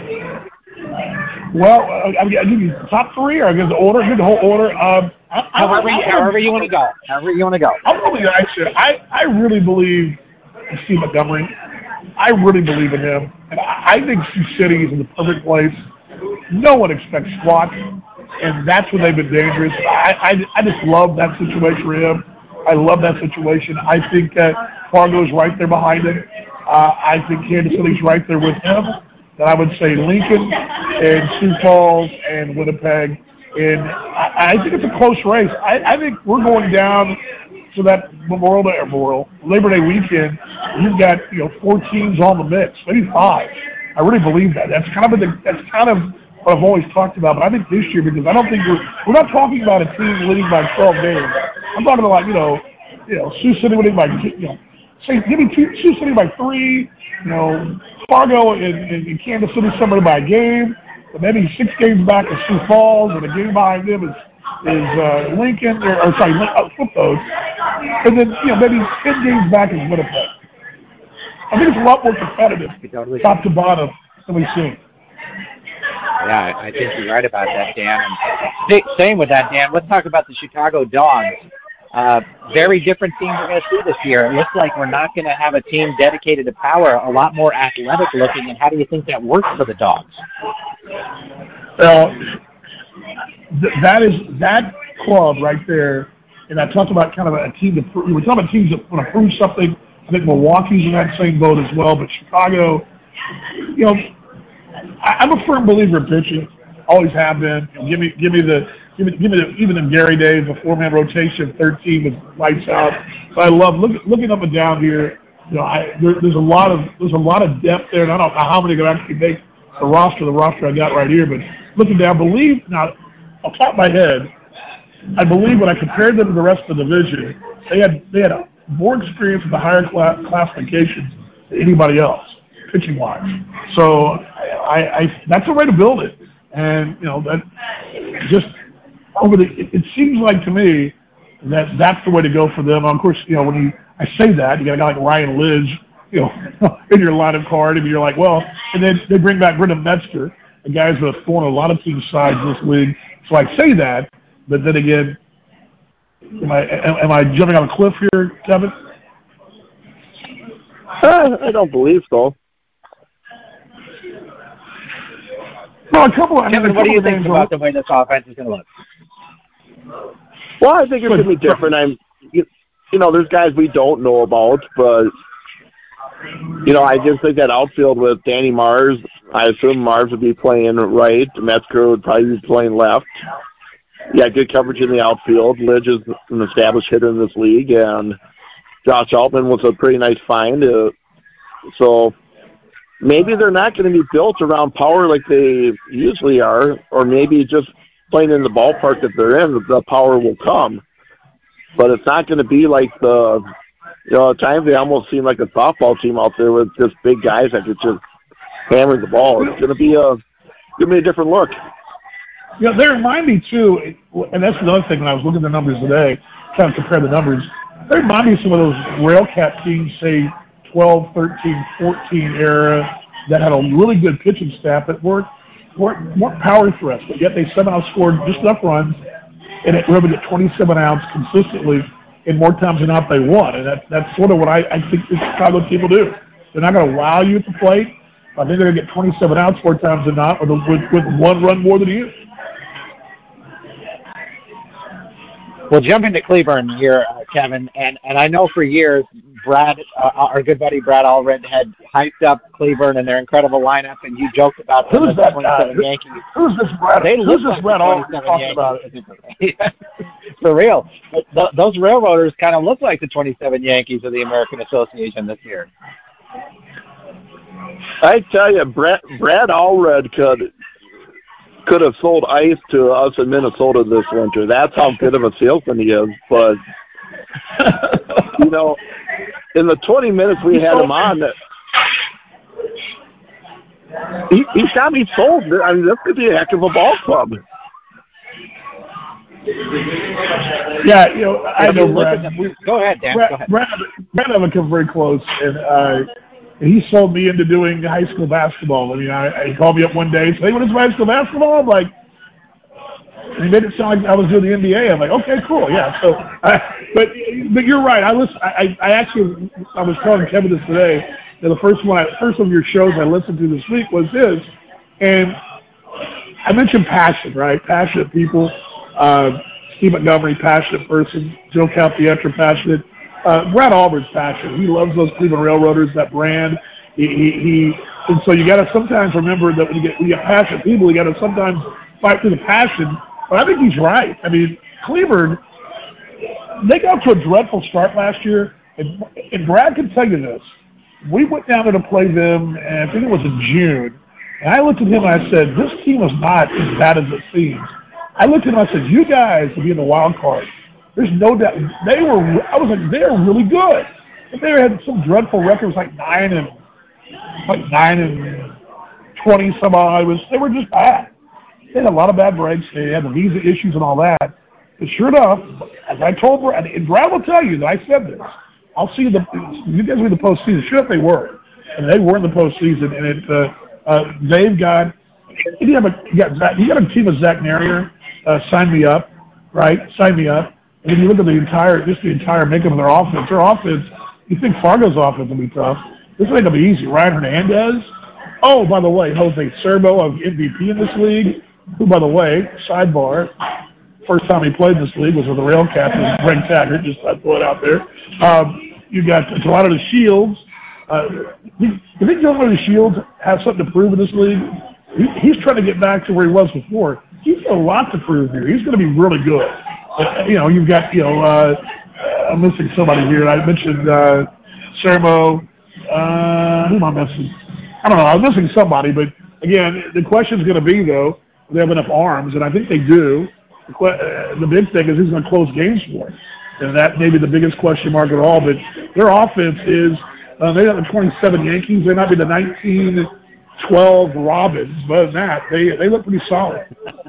Well, uh, I give you the top three, or I give the order, give the whole order. Um, I, however, I, you, however you want to go. However you want to go. I'm really nice here. I, I really believe in Steve Montgomery. I really believe in him. And I, I think Sioux City is in the perfect place. No one expects squat, and that's when they've been dangerous. I, I, I just love that situation for him. I love that situation. I think uh, Fargo's right there behind him. Uh, I think Kansas City's right there with him. Then I would say Lincoln and Sioux Falls and Winnipeg. And I, I think it's a close race. I, I think we're going down to that Memorial Day, Memorial Labor Day weekend. You've got you know four teams on the mix, maybe five. I really believe that. That's kind of the, that's kind of what I've always talked about. But I think this year, because I don't think we're we're not talking about a team winning by twelve games. I'm talking about like you know you know Sioux City winning by you know say give me two, Sioux City by three. You know Fargo and, and, and Kansas City somebody by a game. But maybe six games back is Sioux Falls, and a game behind them is is uh, Lincoln, or, or sorry, uh, flip those. And then, you know, maybe ten games back is Winnipeg. I think it's a lot more competitive, totally top to bottom, than we've seen. Yeah, I think you're right about that, Dan. And same with that, Dan. Let's talk about the Chicago Dogs. Uh, very different team we're going to see this year. It looks like we're not going to have a team dedicated to power, a lot more athletic looking. And how do you think that works for the Dogs? Well, th- that is that club right there. And I talked about kind of a team that we're talking about teams that want to prove something. I think Milwaukee's in that same boat as well. But Chicago, you know, I, I'm a firm believer in pitching. Always have been. You know, give me, give me the, give me, give me the, even in Gary days, the four-man rotation, thirteen with lights out. So I love look, looking up and down here. You know, I, there, there's a lot of there's a lot of depth there, and I don't know how many can actually make the roster. The roster I got right here, but looking down, believe now, off the top of my head, I believe when I compared them to the rest of the division, they had they had more experience with the higher class, classifications than anybody else, pitching wise. So I, I that's a way to build it, and you know that just over the it, it seems like to me that that's the way to go for them. Of course, you know when you I say that you got a guy like Ryan Lidge, you know, in your lineup card, and you're like, well, and then they bring back Brendan Metzger, a guy who's thorn a lot of team sides in this league. So I say that, but then again, am I am I jumping on a cliff here, Kevin? Uh, I don't believe so. Well, a couple. I mean, Kevin, a what do you couple think about the way this offense is going to look? Well, I think it's going to be different. I'm, you, you know, there's guys we don't know about, but you know, I just think that outfield with Danny Mars, I assume Mars would be playing right. Metzger would probably be playing left. Yeah, good coverage in the outfield. Lidge is an established hitter in this league, and Josh Altman was a pretty nice find. Uh, so maybe they're not going to be built around power like they usually are, or maybe just playing in the ballpark that they're in, the power will come. But it's not going to be like the, you know, at times they almost seem like a softball team out there with just big guys that could just hammer the ball. It's going to be a, give me a different look. Yeah, they remind me too, and that's another thing when I was looking at the numbers today, trying to compare the numbers. They remind me of some of those Railcat teams, say twelve, thirteen, fourteen era, that had a really good pitching staff that weren't weren't, weren't power threats, but yet they somehow scored just enough runs, and it were able to get twenty-seven outs consistently, and more times than not they won. And that, that's sort of what I, I think the Chicago team will do. They're not going to wow you at the plate. I think they're going to get twenty-seven outs more times than not, with, with, with one run more than you. We'll jump into Cleburne here, uh, Kevin, and, and I know for years Brad, uh, our good buddy Brad Allred, had hyped up Cleveland and their incredible lineup, and you joked about them Who's as the that guy? twenty-seven Yankees. Who's this Brad? They Who's look this like Brad the Allred twenty-seven talking about? Yankees. For real. But th- those Railroaders kind of look like the twenty-seven Yankees of the American Association this year. I tell you, Brad, Brad Allred could could have sold ice to us in Minnesota this winter. That's how good of a salesman he is. But, you know, in the twenty minutes we had him on, he, he's got me sold. I mean, this could be a heck of a ball club. Yeah, you know, I know Brad. The, go ahead, Dan. Brad, go ahead. Brad, Brad and I come very close, and uh, he sold me into doing high school basketball. I mean, I, he called me up one day and said, "Hey, what is high school basketball?" I'm like, and he made it sound like I was doing the N B A. I'm like, okay, cool, yeah. So, uh, but but you're right. I listen. I, I actually I was telling Kevin this today. That the first one, I, first one of your shows I listened to this week was his, and I mentioned passion, right? Passionate people. Uh, Steve Montgomery, passionate person. Joe Calpietro, passionate. Uh, Brad Allred's passionate. He loves those Cleveland Railroaders, that brand. He, he, he and so you got to sometimes remember that when you get when you get passionate people, you got to sometimes fight through the passion. But I think he's right. I mean, Cleveland, they got to a dreadful start last year, and, and Brad can tell you this. We went down there to play them, and I think it was in June. And I looked at him and I said, this team is not as bad as it seems. I looked at him and I said, you guys will be in the wild card. There's no doubt. They were, I was like, they're really good. But they had some dreadful records like nine and, like nine and twenty some odd. It was, they were just bad. They had a lot of bad breaks. They had the visa issues and all that. But sure enough, as I told Brad, and Brad will tell you that I said this, I'll see the, you guys were in the postseason. Sure, if they were. And they were in the postseason. And it, uh, uh, they've got, you have a, you got, Zach, you got a team of Zach Narrier, uh, sign me up, right? Sign me up. And if you look at the entire, just the entire makeup of their offense, their offense, you think Fargo's offense will be tough. This ain't going to be easy. Ryan Hernandez. Oh, by the way, Jose Serbo of M V P in this league, who, by the way, sidebar, first time he played in this league was with the Rail captain, Greg Taggart, just I throw it out there. Um, you got Delano Shields. Uh, you think Delano Shields has something to prove in this league? He, he's trying to get back to where he was before. He's got a lot to prove here. He's going to be really good. Uh, you know, you've got, you know, uh, I'm missing somebody here. I mentioned uh, Sermo. Uh, who am I missing? I don't know. I'm missing somebody. But, again, the question is going to be, though, do they have enough arms? And I think they do. The, que- uh, the big thing is who's going to close games for them. And that may be the biggest question mark of all. But their offense is, uh, they're not the twenty-seven Yankees. They might be the nineteen twelve Robins. But other than that, they, they look pretty solid.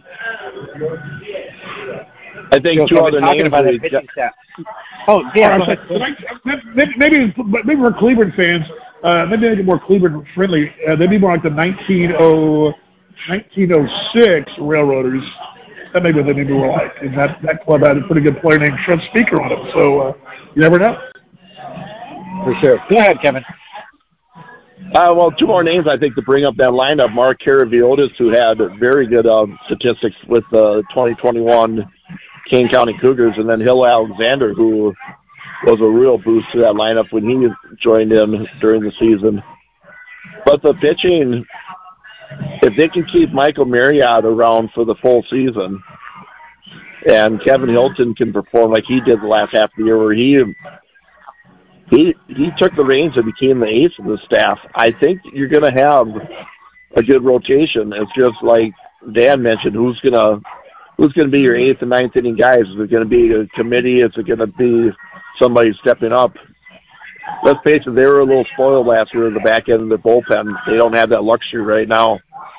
I think two other names. About that pitching staff. Oh, yeah, go ahead. Maybe, maybe, maybe we're Cleveland fans. Uh, maybe make it more Cleveland friendly. Uh, they'd be more like the nineteen oh six Railroaders. That maybe they maybe were like. And that, that club had a pretty good player named Trent Speaker on it. So uh, you never know. For sure. Go ahead, Kevin. Uh, well, two more names I think to bring up that lineup. Mark Karaviotis, who had very good uh, statistics with the uh, twenty twenty-one Kane County Cougars, and then Hill Alexander, who was a real boost to that lineup when he joined in during the season. But the pitching, if they can keep Michael Marriott around for the full season, and Kevin Hilton can perform like he did the last half of the year, where he he he took the reins and became the ace of the staff, I think you're going to have a good rotation. It's just like Dan mentioned, who's going to who's going to be your eighth and ninth inning guys? Is it going to be a committee? Is it going to be somebody stepping up? Let's face it, they were a little spoiled last year in the back end of the bullpen. They don't have that luxury right now.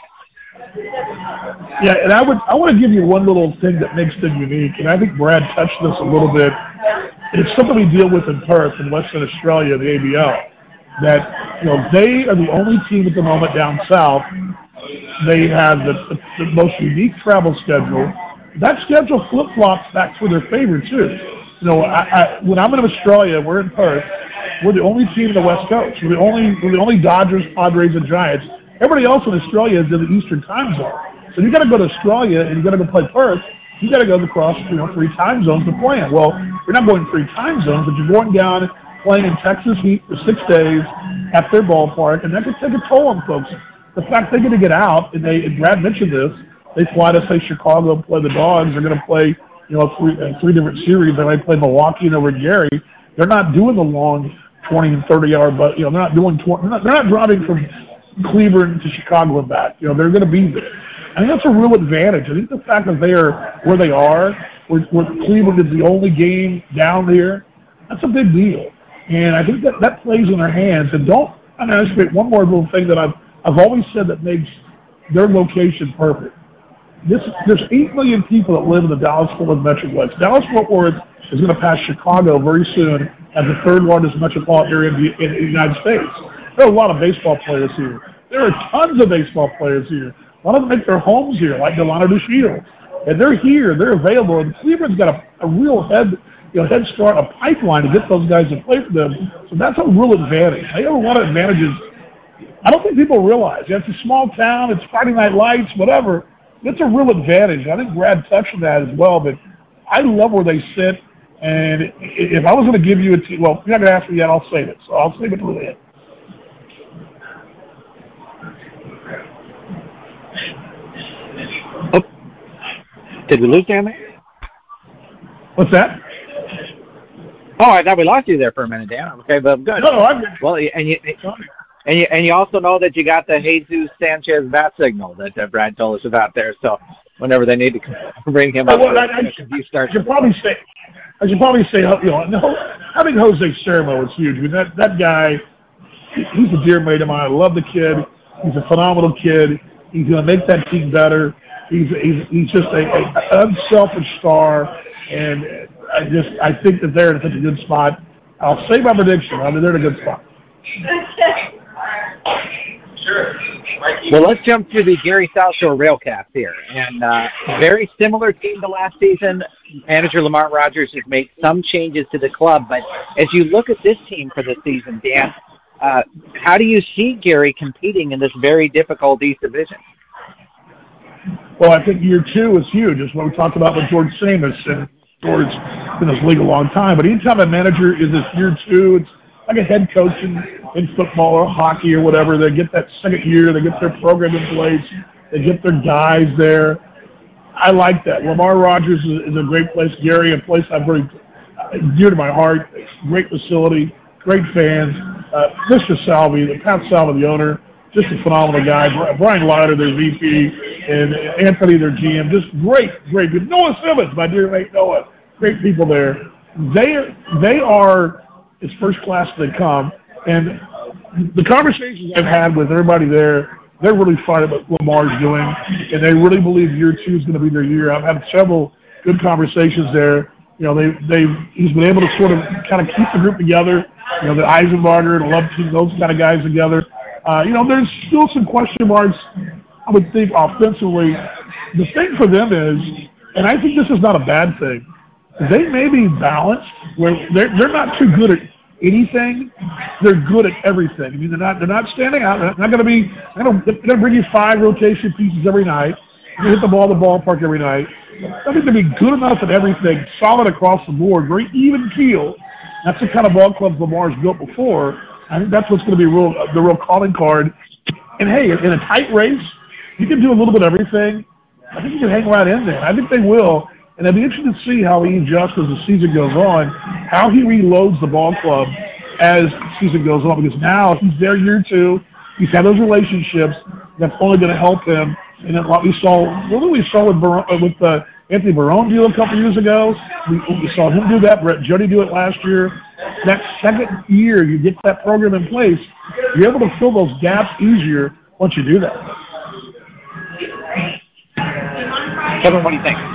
Yeah, and I would I want to give you one little thing that makes them unique, and I think Brad touched this a little bit. It's something we deal with in Perth in Western Australia, the A B L, that, you know, they are the only team at the moment down south. They have the, the, the most unique travel schedule. That schedule flip-flops back to their favor, too. You know, I, I, when I'm in Australia, we're in Perth, we're the only team in the West Coast. We're the only, we're the only Dodgers, Padres, and Giants. Everybody else in Australia is in the Eastern time zone. So you got to go to Australia and you got to go play Perth. You got to go across, you know, three time zones to play in. Well, you're not going three time zones, but you're going down playing in Texas heat for six days at their ballpark, and that could take a toll on folks. The fact they're going to get out, and they and Brad mentioned this, they fly to, say, Chicago and play the Dogs. They're going to play, you know, three, uh, three different series. They might play Milwaukee and over Gary. They're not doing the long twenty and thirty-hour, but, you know, they're not doing twenty, they're not, they're not driving from Cleveland to Chicago and back. You know, they're going to be there. I think that's a real advantage. I think the fact that they are where they are, where, where Cleveland is the only game down there, that's a big deal. And I think that that plays in their hands. And don't underestimate one more little thing that I've I've always said that makes their location perfect. This there's eight million people that live in the Dallas-Fort Worth Metroplex. Dallas-Fort Worth is going to pass Chicago very soon as the third largest metropolitan area in the, in the United States. There are a lot of baseball players here. There are tons of baseball players here. A lot of them make their homes here, like Delano DeShields. And they're here. They're available. And Cleveland's got a, a real head, you know, head start, a pipeline to get those guys to play for them. So that's a real advantage. They have a lot of advantages. I don't think people realize. It's a small town. It's Friday Night Lights, whatever. It's a real advantage. I think Brad touched on that as well. But I love where they sit. And if I was going to give you a team, well, you're not going to ask me yet. I'll save it. So I'll save it till the end. Oh, did we lose Dan there? What's that? Oh, I thought we lost you there for a minute, Dan. Okay, but good. No, no, I'm good. Well, and you and you and you also know that you got the Jesus Sanchez bat signal that uh, Brad told us about there. So whenever they need to bring him up, well, I, I, you start. I should probably say, I should probably say, you know, no, having Jose Sermo is huge. I mean, that that guy, he's a dear mate of mine. I love the kid. He's a phenomenal kid. He's going to make that team better. He's he's, he's just a, a unselfish star, and I just I think that they're in such a good spot. I'll say my prediction. I mean, they're in a good spot. Sure. Well, let's jump to the Gary South Shore Railcats here, and uh, very similar team to last season. Manager Lamar Rogers has made some changes to the club, but as you look at this team for this season, Dan, uh, how do you see Gary competing in this very difficult East Division? Well, I think year two is huge. It's what we talked about with George Samus, and George has been in this league a long time. But anytime a manager is this year two, it's like a head coach in, in football or hockey or whatever. They get that second year, they get their program in place, they get their guys there. I like that. Lamar Rogers is, is a great place. Gary, a place I'm very dear to my heart. Great facility, great fans. Uh, Mister Salvi, the Pat Salvi, the owner, just a phenomenal guy. Brian Lauder, their V P, and Anthony, their G M. Just great, great. Noah Simmons, my dear mate Noah. Great people there. They they are as first class as they come. And the conversations I've had with everybody there, they're really fired about what Lamar's doing, and they really believe year two is going to be their year. I've had several good conversations there. You know, they they he's been able to sort of kind of keep the group together. You know, the Eisenbarger and Love Team, those kind of guys together. Uh, you know, there's still some question marks, I would think, offensively. The thing for them is, and I think this is not a bad thing, they may be balanced where they're, they're not too good at anything. They're good at everything. I mean, they're not they're not standing out. They're not going to be, they're going to bring you five rotation pieces every night. They hit the ball in the ballpark every night. I think they'll be good enough at everything, solid across the board, very even keel. That's the kind of ball club Lamar's built before. I think that's what's going to be real, the real calling card. And, hey, in a tight race, you can do a little bit of everything. I think you can hang right in there. I think they will. And it'll be interesting to see how he adjusts as the season goes on, how he reloads the ball club as the season goes on. Because now he's there year two. He's had those relationships. That's only going to help him. And then what we saw, what we saw with, Bar- with uh, Anthony Barone deal a couple years ago, we, we saw him do that. Brett Jody do it last year. That second year, you get that program in place, you're able to fill those gaps easier once you do that. Kevin, what do you think?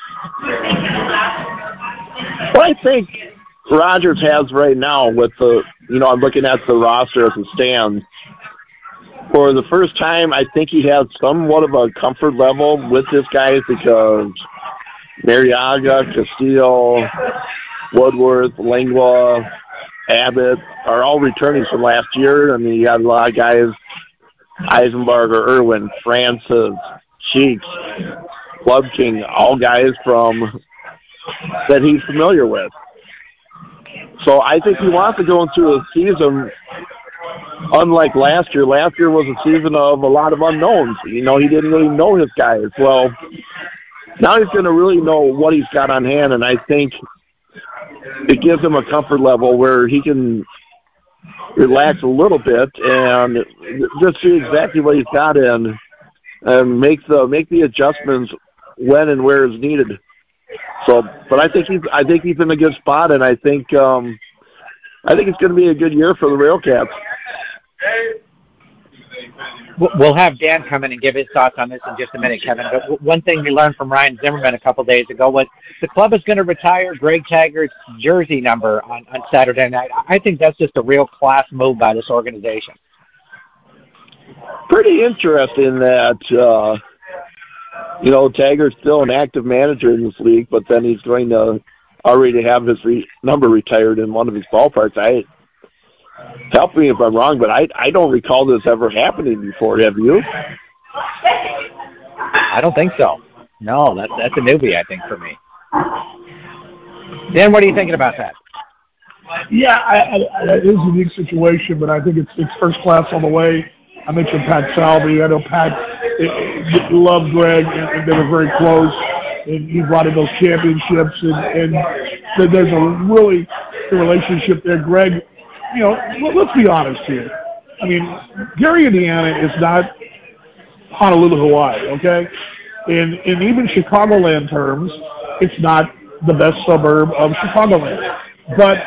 What I think Rogers has right now with the, you know, I'm looking at the roster as it stands. For the first time, I think he has somewhat of a comfort level with this guy because Mariaga, Castillo, Woodworth, Lingua, Abbott are all returning from last year. I mean, you got a lot of guys, Eisenbarger, Irwin, Francis, Cheeks, Club King, all guys from that he's familiar with. So I think he wants to go into a season unlike last year. Last year was a season of a lot of unknowns. You know, he didn't really know his guys. Well, now he's going to really know what he's got on hand, and I think it gives him a comfort level where he can relax a little bit and just see exactly what he's got in and make the make the adjustments when and where is needed. So, but I think he's I think he's in a good spot, and I think um, I think it's going to be a good year for the Railcats. We'll have Dan come in and give his thoughts on this in just a minute, Kevin. But one thing we learned from Ryan Zimmerman a couple days ago was the club is going to retire Greg Taggart's jersey number on, on Saturday night. I think that's just a real class move by this organization. Pretty interesting that, uh, you know, Taggart's still an active manager in this league, but then he's going to already have his re- number retired in one of his ballparks. I Help me if I'm wrong, but I I don't recall this ever happening before. Have you? I don't think so. No, that's that's a newbie, I think, for me. Dan, what are you thinking about that? Yeah, I, I, it is a unique situation, but I think it's it's first class all the way. I mentioned Pat Salvi. I know Pat it, it, loved Greg, and, and they were very close. And he brought in those championships, and, and there's a really good relationship there. Greg, you know, let's be honest here. I mean, Gary, Indiana is not Honolulu, Hawaii, okay? In in even Chicagoland terms, it's not the best suburb of Chicagoland. But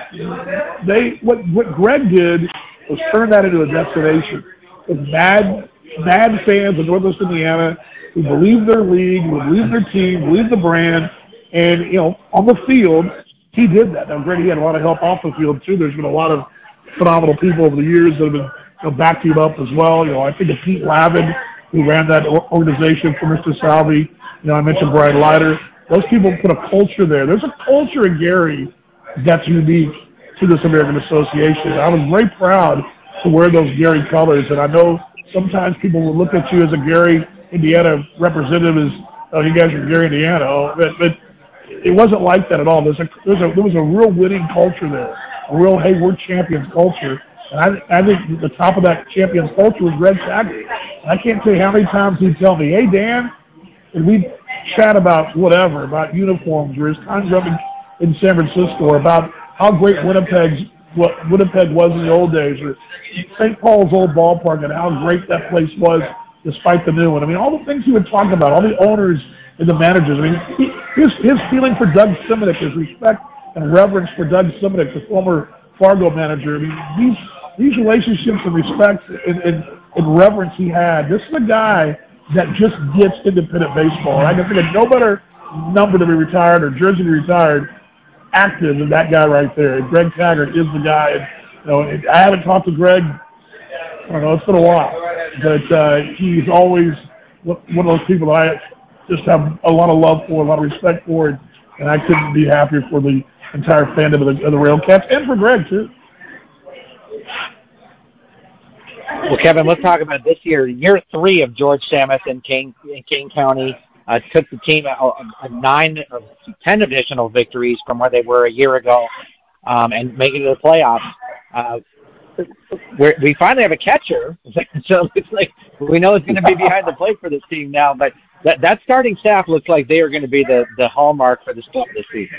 they what what Greg did was turn that into a destination with mad mad fans of Northwest Indiana who believe their league, who believe their team, believe the brand, and you know, on the field, he did that. Now, Greg, he had a lot of help off the field too. There's been a lot of phenomenal people over the years that have been, you know, backing him up as well. You know, I think of Pete Lavin, who ran that organization for Mister Salvi. You know, I mentioned Brian Leiter. Those people put a culture there. There's a culture in Gary that's unique to this American Association. I was very proud to wear those Gary colors, and I know sometimes people will look at you as a Gary, Indiana representative as, oh, you guys are Gary, Indiana. Oh, but, but it wasn't like that at all. There's a, there's a, there was a real winning culture there, a real, hey, we're champions culture. And I, I think the top of that champions culture was Greg Taggart. I can't tell you how many times he'd tell me, hey, Dan, and we'd chat about whatever, about uniforms or his time rubbing in San Francisco, or about how great Winnipeg's, what Winnipeg was in the old days, or Saint Paul's old ballpark and how great that place was despite the new one. I mean, all the things he would talk about, all the owners and the managers. I mean, he, his, his feeling for Doug Simonik, his respect and reverence for Doug Simonik, the former Fargo manager. I mean, these these relationships and respect and, and, and reverence he had. This is a guy that just gets independent baseball. I can think of no better number to be retired or jersey to be retired active than that guy right there. Greg Taggart is the guy. And, you know, I haven't talked to Greg, I don't know, it's been a while, but uh, he's always one of those people that I just have a lot of love for, a lot of respect for, and, and I couldn't be happier for the entire fandom of the, of the Railcats and for Greg, too. Well, Kevin, let's talk about this year. Year three of George Samus in King, in King County. Uh, took the team a, a nine or ten additional victories from where they were a year ago, um, and making it to the playoffs. Uh, we're, we finally have a catcher, so it's like we know it's going to be behind the plate for this team now. But that that starting staff looks like they are going to be the, the hallmark for this club this season.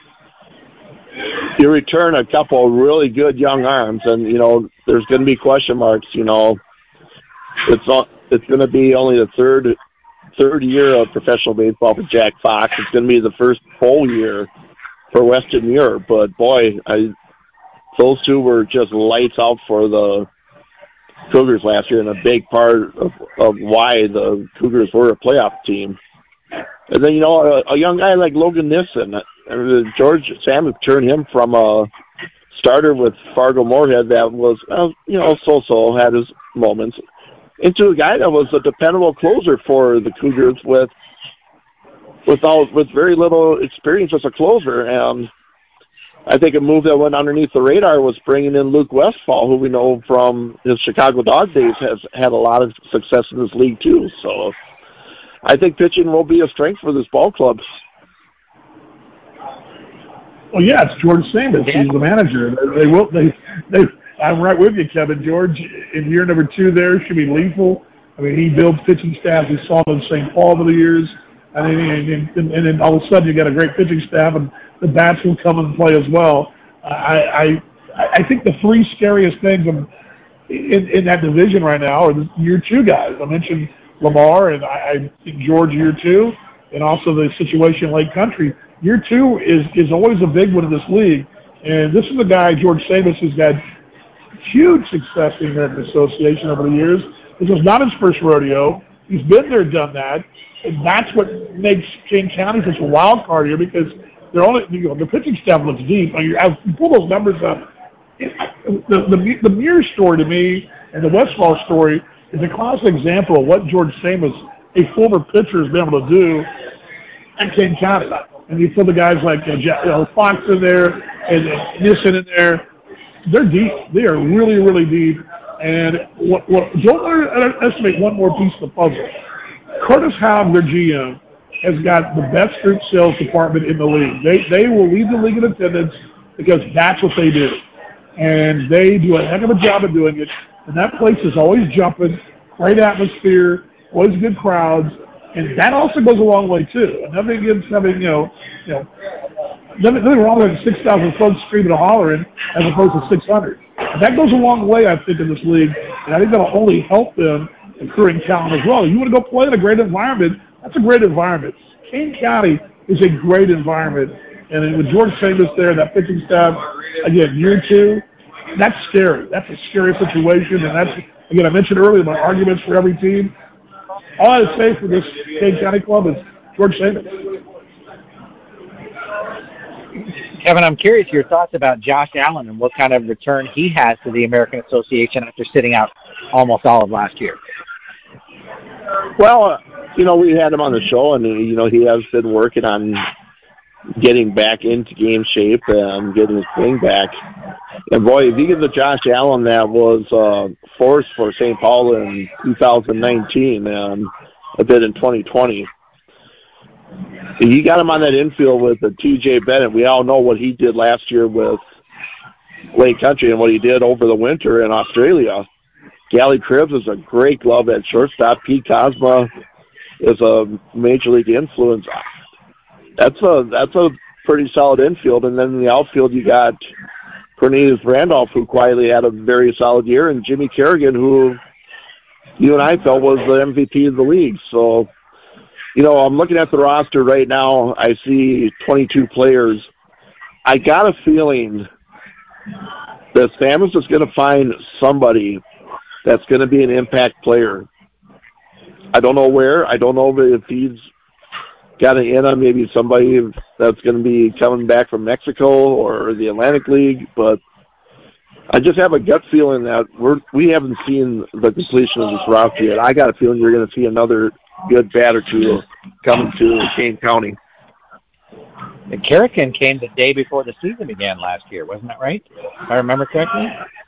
You return a couple of really good young arms, and you know there's going to be question marks. You know, it's not. It's going to be only the third. third year of professional baseball for Jack Fox. It's going to be the first full year for Western Europe. But, boy, I, those two were just lights out for the Cougars last year, and a big part of, of why the Cougars were a playoff team. And then, you know, a, a young guy like Logan Nissen, uh, George Samus turned him from a starter with Fargo Moorhead that was, uh, you know, so-so, had his moments, into a guy that was a dependable closer for the Cougars with without with very little experience as a closer. And I think a move that went underneath the radar was bringing in Luke Westfall, who we know from his Chicago Dog days has had a lot of success in this league too. So I think pitching will be a strength for this ball club. Well, yeah, it's George Samus. Yeah. He's the manager. They, they will. They, they. I'm right with you, Kevin. George, in year number two, there should be lethal. I mean, he builds pitching staff. We saw him in Saint Paul over the years, and then, and, and, and then all of a sudden you got a great pitching staff, and the bats will come and play as well. I, I, I think the three scariest things in, in, in that division right now are the year two guys. I mentioned Lamar, and I, I think George year two, and also the situation in Lake Country. Year two is, is always a big one in this league, and this is a guy, George Samus, who's had huge success in the American Association over the years. This was not his first rodeo. He's been there, done that, and that's what makes King County such a wild card here because they're only, you know, the pitching staff looks deep. I mean, as you pull those numbers up, it, the, the, the Muir story to me and the Westfall story is a classic example of what George Samus, a former pitcher, has been able to do at King County. And you put the guys like uh, you know, Fox in there and uh, Nissen in there. They're deep. They are really, really deep. And what, what, don't underestimate one more piece of the puzzle. Curtis Howe, their G M, has got the best group sales department in the league. They they will lead the league in attendance because that's what they do. And they do a heck of a job of doing it. And that place is always jumping, great atmosphere, always good crowds. And that also goes a long way, too. And nothing against having, you know, you know, nothing wrong with six thousand folks screaming and hollering as opposed to six hundred. And that goes a long way, I think, in this league. And I think that'll only help them accruing talent as well. You want to go play in a great environment, that's a great environment. Kane County is a great environment. And with George Samus there, that pitching staff, again, year two, that's scary. That's a scary situation. And that's, again, I mentioned earlier about arguments for every team. All I would say for this Kane County club is George Samus. Kevin, I'm curious your thoughts about Josh Allen and what kind of return he has to the American Association after sitting out almost all of last year. Well, uh, you know, we had him on the show, and, you know, he has been working on getting back into game shape and getting his swing back. And, boy, if you get the Josh Allen that was uh, forced for Saint Paul in two thousand nineteen and a bit in twenty twenty, you got him on that infield with the T J Bennett. We all know what he did last year with Lake Country and what he did over the winter in Australia. Gally Cribbs is a great glove at shortstop. Pete Cosma is a major league influence. That's a that's a pretty solid infield. And then in the outfield, you got Cornelius Randolph, who quietly had a very solid year, and Jimmy Kerrigan, who you and I felt was the M V P of the league. So, you know, I'm looking at the roster right now. I see twenty-two players. I got a feeling that Samus is going to find somebody that's going to be an impact player. I don't know where. I don't know if he's got an in on maybe somebody that's going to be coming back from Mexico or the Atlantic League, but I just have a gut feeling that we're, we haven't seen the completion of this roster yet. I got a feeling you're going to see another good bat or two coming to Kane County. The Kerrigan came the day before the season began last year, wasn't that right? If I remember correctly?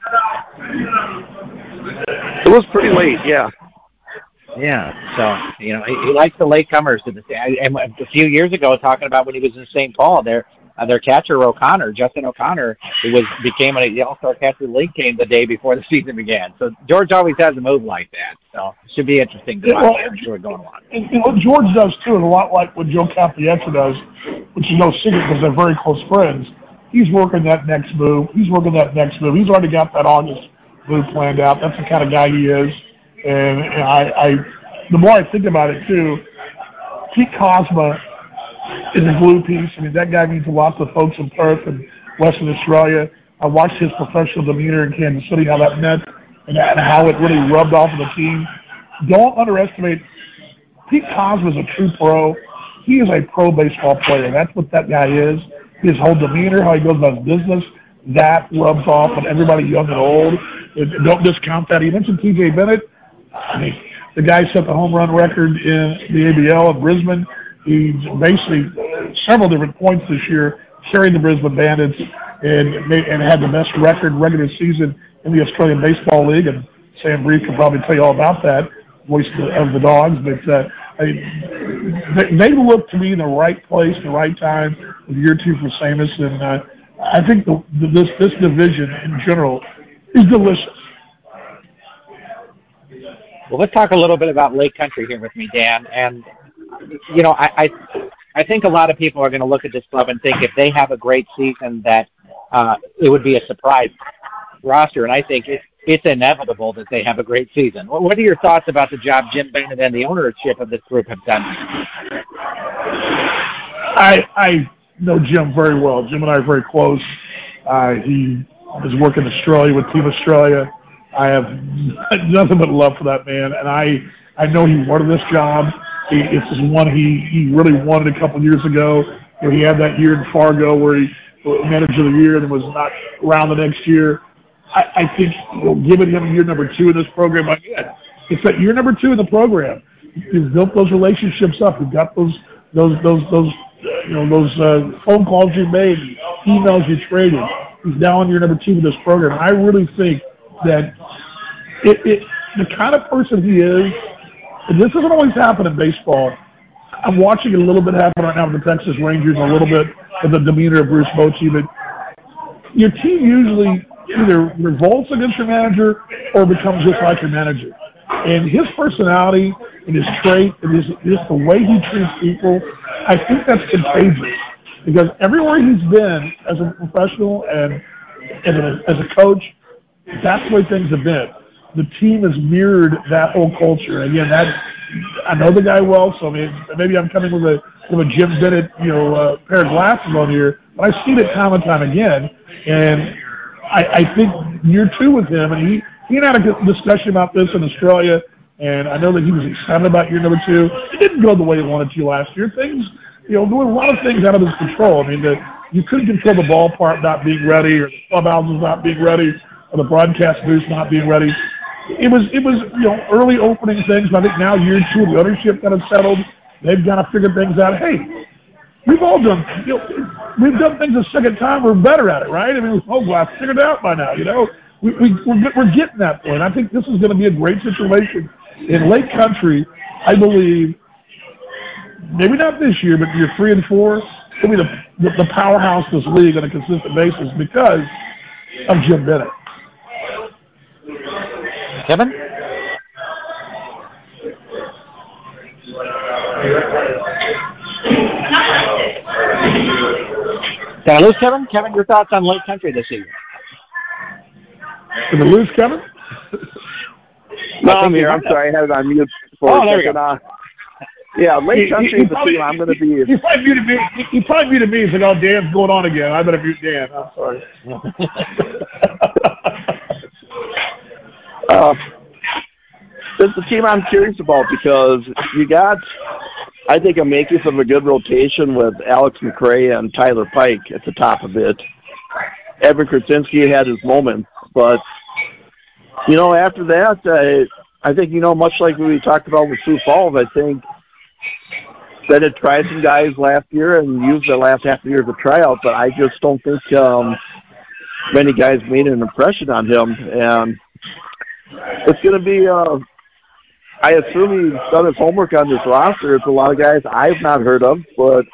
It was pretty late, yeah. Yeah, so, you know, he, he likes the latecomers to the and a few years ago, talking about when he was in Saint Paul, their uh, their catcher O'Connor, Justin O'Connor, who was became a, the All-Star catcher of the league, came the day before the season began. So George always has a move like that. So it should be interesting to yeah, watch well, that sure going on. And, and what George does too, and a lot like what Joe Capietta does, which is no secret because they're very close friends. He's working that next move. He's working that next move. He's already got that August move planned out. That's the kind of guy he is. And, and I, I, the more I think about it too, Pete Cosma is a glue piece. I mean, that guy means a lot to folks in Perth and Western Australia. I watched his professional demeanor in Kansas City, how that meant and, and how it really rubbed off on the team. Don't underestimate Pete Cosma is a true pro. He is a pro baseball player. That's what that guy is. His whole demeanor, how he goes about his business, that rubs off on everybody young and old. Don't discount that. He mentioned T J Bennett. I mean, the guy set the home run record in the A B L in Brisbane. He's basically uh, several different points this year carrying the Brisbane Bandits and made, and had the best record regular season in the Australian Baseball League. And Sam Reed can probably tell you all about that, voice of the, of the Dogs. But uh, I mean, they, they look to be in the right place, the right time with year two for Samus, and uh, I think the, the, this this division in general is delicious. Well, let's talk a little bit about Lake Country here with me, Dan. And you know, I I, I think a lot of people are going to look at this club and think if they have a great season that uh, it would be a surprise roster, and I think it's it's inevitable that they have a great season. What are your thoughts about the job Jim Bennett and the ownership of this group have done? I I know Jim very well. Jim and I are very close. Uh, he is working in Australia with Team Australia. I have nothing but love for that man, and I I know he wanted this job. He, it's just one he, he really wanted a couple years ago. You know, he had that year in Fargo where he was manager of the year and was not around the next year. I, I think, you know, giving him year number two in this program, again, it's that year number two in the program. You've built those relationships up. You've got those those those those uh, you know those uh, phone calls you made, emails you traded. He's now in year number two in this program. I really think that it, it the kind of person he is, and this doesn't always happen in baseball. I'm watching it a little bit happen right now with the Texas Rangers, a little bit with the demeanor of Bruce Bochy, but your team usually either revolts against your manager or becomes just like your manager. And his personality and his trait and his, just the way he treats people, I think that's contagious. Because everywhere he's been as a professional and, and a, as a coach, that's the way things have been. The team has mirrored that whole culture. And again, that I know the guy well, so I mean, maybe I'm coming with a with a Jim Bennett, you know, uh, pair of glasses on here, but I've seen it time and time again. And I, I think year two with him, and he, he and I had a discussion about this in Australia, and I know that he was excited about year number two. It didn't go the way he wanted to last year. Things, you know, there were a lot of things out of his control. I mean, the, you couldn't control the ballpark not being ready, or the clubhouses not being ready, or the broadcast booth not being ready. It was, it was, you know, early opening things, but I think now year two, the ownership kind of settled. They've got to figure things out. Hey, we've all done, you know, we've done things a second time. We're better at it, right? I mean, oh, well, I figured it out by now, you know. We, we, we're, we're getting that point. I think this is going to be a great situation. In Lake Country, I believe, maybe not this year, but year three and four, it'll be the, the, the powerhouse of this league on a consistent basis because of Jim Bennett. Kevin? Did I lose Kevin? Kevin, your thoughts on Lake Country this season? Did I lose Kevin? No, I'm here. I'm sorry. I had it on mute. For oh, there we go. Uh, yeah, Lake Country is the team I'm going to be. He probably muted me. He, he probably muted me. He's like, oh, Dan's going on again. I better mute Dan. I'm sorry. uh, it's the team I'm curious about because you got, I think, a makings of a good rotation with Alex McRae and Tyler Pike at the top of it. Evan Krasinski had his moments, but, you know, after that, I, I think, you know, much like we talked about with Sioux Falls, I think that it tried some guys last year and used the last half of the year as a tryout, but I just don't think um, many guys made an impression on him. And it's going to be, uh, I assume he's done his homework on this roster. It's a lot of guys I've not heard of, but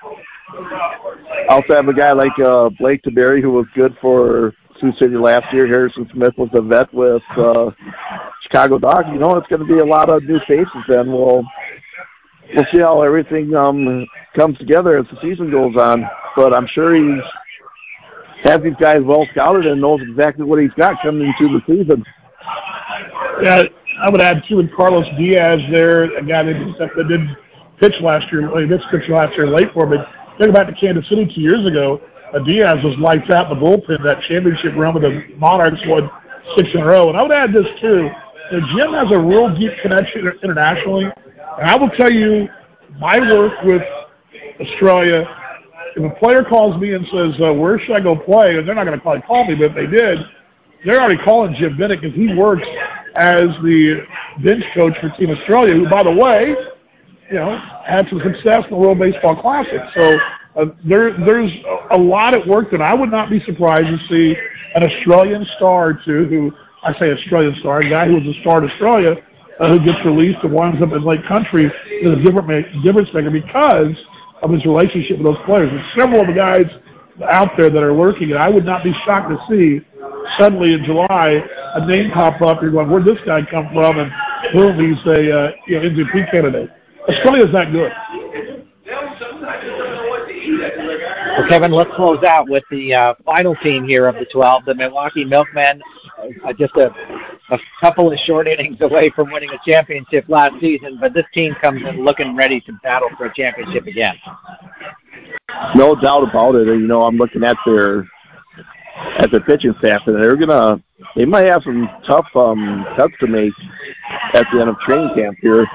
I also have a guy like uh, Blake Taberry who was good for Sioux City last year. Harrison Smith was a vet with uh, Chicago Dogs. You know, it's going to be a lot of new faces, and we'll we'll see how everything um, comes together as the season goes on. But I'm sure he's has these guys well scouted and knows exactly what he's got coming into the season. Yeah, I would add too, with Carlos Diaz there, a guy that, that did pitch last year. Well, he did pitch last year late for, but think back to Kansas City two years ago. Uh, Diaz was lights out in the bullpen. That championship run with the Monarchs won six in a row. And I would add this too. You know, Jim has a real deep connection internationally. And I will tell you, my work with Australia, if a player calls me and says, uh, where should I go play? And they're not going to probably call me, but if they did, they're already calling Jim Bennett because he works as the bench coach for Team Australia, who, by the way, you know, had some success in the World Baseball Classic. So uh, there, there's a lot at work that I would not be surprised to see an Australian star or two, who I say Australian star, a guy who was a star in Australia, uh, who gets released and winds up in Lake Country is a different ma- difference maker because of his relationship with those players. There's several of the guys out there that are lurking, and I would not be shocked to see suddenly in July a name pop up. You're going, where'd this guy come from? And boom, he's a uh, you know, M V P candidate. Australia's that good. Well, Kevin, let's close out with the uh, final team here of the twelve, the Milwaukee Milkmen. Uh, just a, a couple of short innings away from winning a championship last season, but this team comes in looking ready to battle for a championship again. No doubt about it. You know, I'm looking at their at their pitching staff, and they're gonna they might have some tough um, cuts to make at the end of training camp here.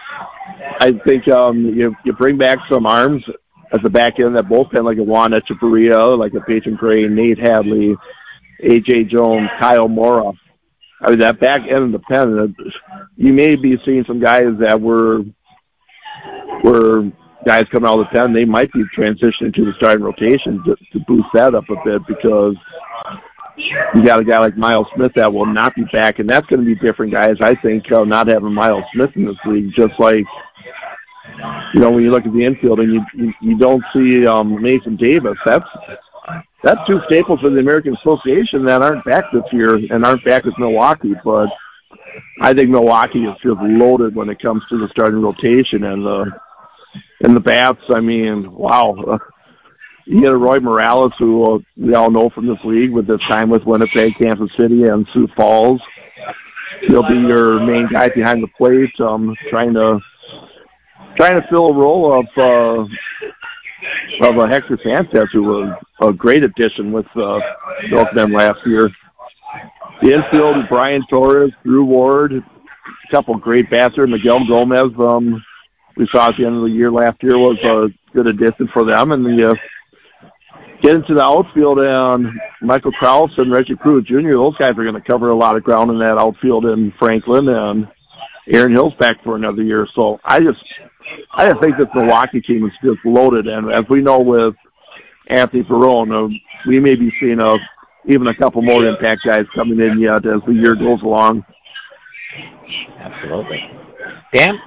I think um, you you bring back some arms at the back end of that bullpen, like a Juan Echeverria, like a Peyton Gray, Nate Hadley, A J Jones, Kyle Mora. I mean, that back end of the pen, you may be seeing some guys that were were guys coming out of the pen. They might be transitioning to the starting rotation to, to boost that up a bit because you got a guy like Miles Smith that will not be back, and that's going to be different, guys. I think uh, not having Miles Smith in this league, just like, you know, when you look at the infield and you you, you don't see um, Mason Davis, that's that's two staples for the American Association that aren't back this year and aren't back with Milwaukee. But I think Milwaukee is just loaded when it comes to the starting rotation and the and the bats. I mean, wow. Uh, you get a Roy Morales, who uh, we all know from this league with his time with Winnipeg, Kansas City, and Sioux Falls. He'll be your main guy behind the plate, um, trying to trying to fill a role of uh, of uh, Hector Sanchez, who was a great addition with uh, Milkmen last year. The infield, Brian Torres, Drew Ward, a couple great batters. Miguel Gomez, um, we saw at the end of the year last year, was a good addition for them. And the uh, get into the outfield, and Michael Krause and Reggie Pruitt Junior, those guys are going to cover a lot of ground in that outfield in Franklin, and Aaron Hill's back for another year. So I just I just think this Milwaukee team is just loaded, and as we know with Anthony Perron, uh, we may be seeing a, even a couple more impact guys coming in yet as the year goes along. Absolutely. Dan?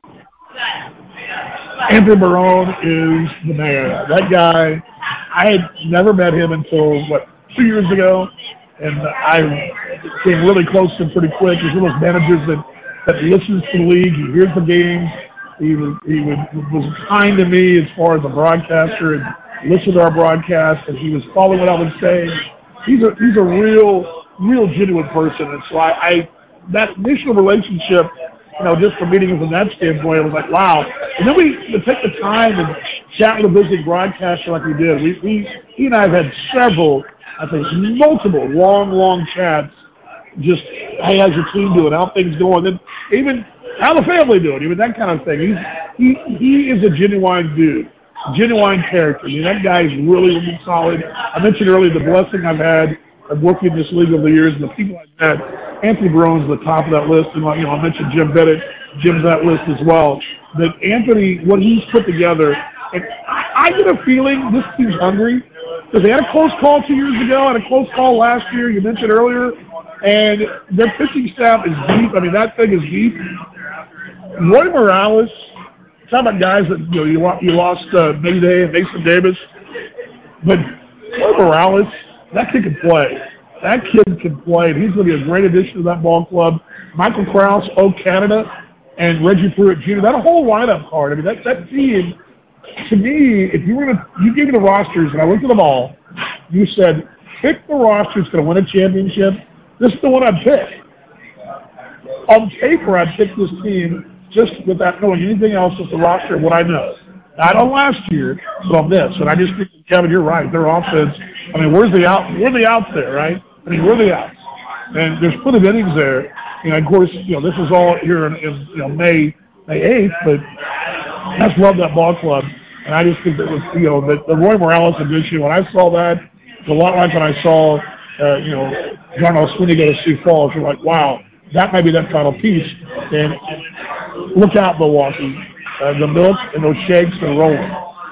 Anthony Barone is the man. That guy, I had never met him until, what, two years ago, and I came really close to him pretty quick. He's one of those managers that, that listens to the league. He hears the games. He was, he was, was kind to me as far as a broadcaster and listened to our broadcast, and he was following what I was saying. He's a, he's a real, real genuine person, and so I, I that initial relationship, you know, just from meeting him from that standpoint, I was like, wow. And then we to take the time and chat with a visiting broadcaster like we did. We, we, he and I have had several, I think, multiple long, long chats. Just, hey, how's your team doing? How things going? And even how the family doing? Even that kind of thing. He's he he is a genuine dude, genuine character. I mean, that guy is really, really solid. I mentioned earlier the blessing I've had of working in this league over the years, and the people I've met. Anthony Barone's at the top of that list, and you know, I mentioned Jim Bennett. Jim's that list as well. But Anthony, what he's put together, and I, I get a feeling this team's hungry because they had a close call two years ago, had a close call last year. You mentioned earlier, and their pitching staff is deep. I mean, that thing is deep. Roy Morales, talk about guys that you know you, you lost uh, Mayday and Mason Davis, but Roy Morales, that kid can play. That kid can play, and he's going to be a great addition to that ball club. Michael Krause, O Canada, and Reggie Pruitt Junior That whole lineup card. I mean, that that team. To me, if you were going to, you gave me the rosters, and I looked at them all. You said, pick the roster that's going to win a championship. This is the one I'd pick. On paper, I'd pick this team just without knowing anything else with the roster and what I know. Not on last year, but on this. And I just think, Kevin, you're right. Their offense. I mean, where's the out? Where are the outs there, right? I mean, where are the outs? And there's plenty of innings there. And of course, you know, this is all here in, in you know May May eighth, but I just love that ball club. And I just think that was, you know, the, the Roy Morales edition. When I saw that, it's a lot like when I saw, uh, you know, John Sweeney go to Sioux Falls. You're like, wow, that might be that final piece. And look out, Milwaukee. Uh, the milk and those shakes are rolling.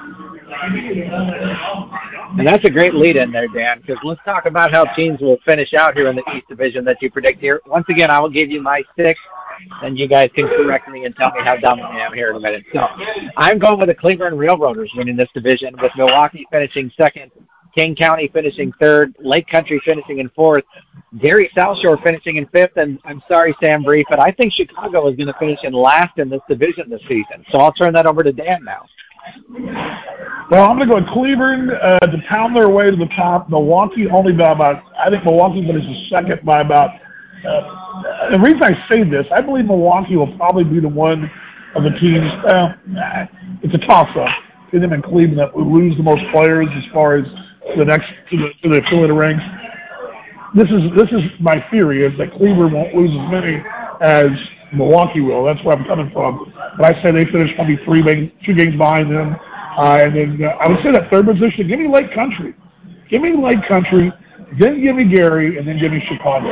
And that's a great lead in there, Dan, because let's talk about how teams will finish out here in the East Division that you predict here. Once again, I will give you my six then you guys can correct me and tell me how dumb I am here in a minute. So I'm going with the Cleveland Railroaders winning this division, with Milwaukee finishing second, King County finishing third, Lake Country finishing in fourth, Gary South Shore finishing in fifth, and I'm sorry, Sam Brief, but I think Chicago is going to finish in last in this division this season. So I'll turn that over to Dan now. Well, I'm going to go with Cleveland uh, to pound their way to the top. Milwaukee only by about, I think Milwaukee finishes second by about, uh, the reason I say this, I believe Milwaukee will probably be the one of the teams, uh, it's a toss-up, between them and Cleveland, that will lose the most players as far as the next, to the, to the affiliate ranks. This is, this is my theory, is that Cleveland won't lose as many as Milwaukee will. That's where I'm coming from. But I say they finish maybe three, maybe two games behind them. Uh, and then uh, I would say that third position, give me Lake Country. Give me Lake Country, then give me Gary, and then give me Chicago.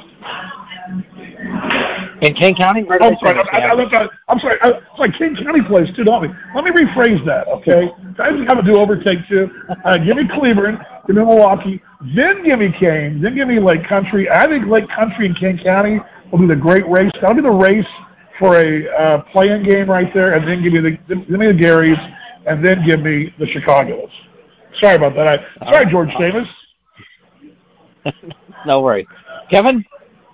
In King County? Where do I'm sorry, I, I, I, I'm sorry. I, it's like King County plays too, don't we? Let me rephrase that, okay? I just have to do overtake too. Uh, give me Cleveland, give me Milwaukee, then give me Kane, then give me Lake Country. I think Lake Country and King County will be the great race. That'll be the race for a uh, play-in game right there, and then give me the give me the Garys, and then give me the Chicago's. Sorry about that. I, sorry, George Stamos. No worries. Kevin?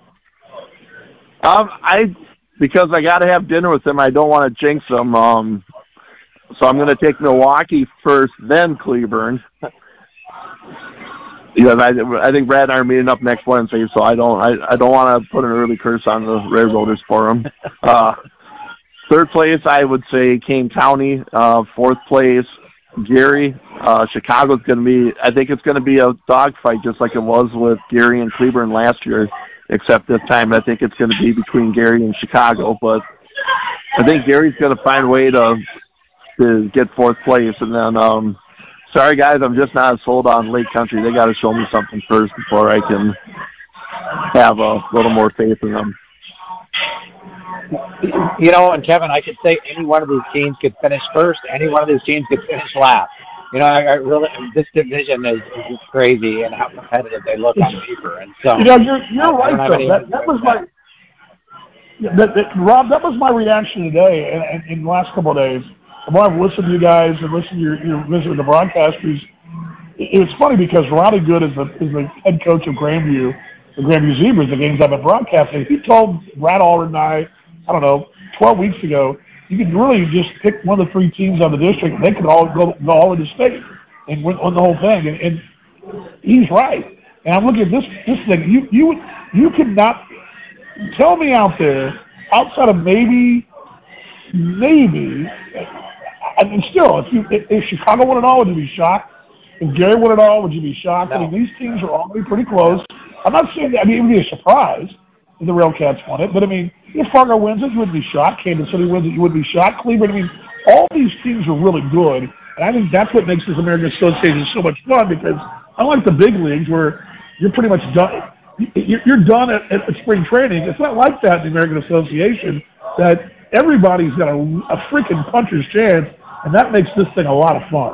Um, I because I got to have dinner with them, I don't want to jinx them. Um, so I'm going to take Milwaukee first, then Cleveland. Because I, I think Brad and I are meeting up next Wednesday, so I don't I, I don't want to put an early curse on the Railroaders for them. Uh, third place, I would say Kane County. Uh, fourth place, Gary. Uh, Chicago's going to be, I think it's going to be a dogfight just like it was with Gary and Cleveland last year, except this time I think it's going to be between Gary and Chicago. But I think Gary's going to find a way to to get fourth place. And then, um, sorry guys, I'm just not sold on Lake Country. They got to show me something first before I can have a little more faith in them. You know, and Kevin, I could say any one of these teams could finish first. Any one of these teams could finish last. You know, I, I really, this division is, is crazy, and how competitive they look on paper. And so, you know, you're you're I, right I though. That, that was my yeah, that, that, Rob. That was my reaction today, and, and in the last couple of days. The more I've listened to you guys and listened to your, your visit with the broadcasters, it, it's funny because Ronnie Good is the is the head coach of Grandview, the Grandview Zebras, the games I've been broadcasting. He told Brad Allred and I, I don't know, twelve weeks ago, you could really just pick one of the three teams out of the district, and they could all go, go all into state and win, win the whole thing. And, and he's right. And I'm looking at this this thing. You you you could not tell me out there outside of maybe maybe. I mean, still, if you if, if Chicago won it all, would you be shocked? If Gary won it all, would you be shocked? No. I mean, these teams are all going to be pretty close. I'm not saying that. I mean, it would be a surprise if the Railcats won it, but I mean, if Fargo wins it, you wouldn't be shocked. Kansas City wins it, you wouldn't be shocked. Cleveland, I mean, all these teams are really good, and I think that's what makes this American Association so much fun, because unlike the big leagues where you're pretty much done, you're done at, at spring training. It's not like that in the American Association, that everybody's got a, a freaking puncher's chance, and that makes this thing a lot of fun.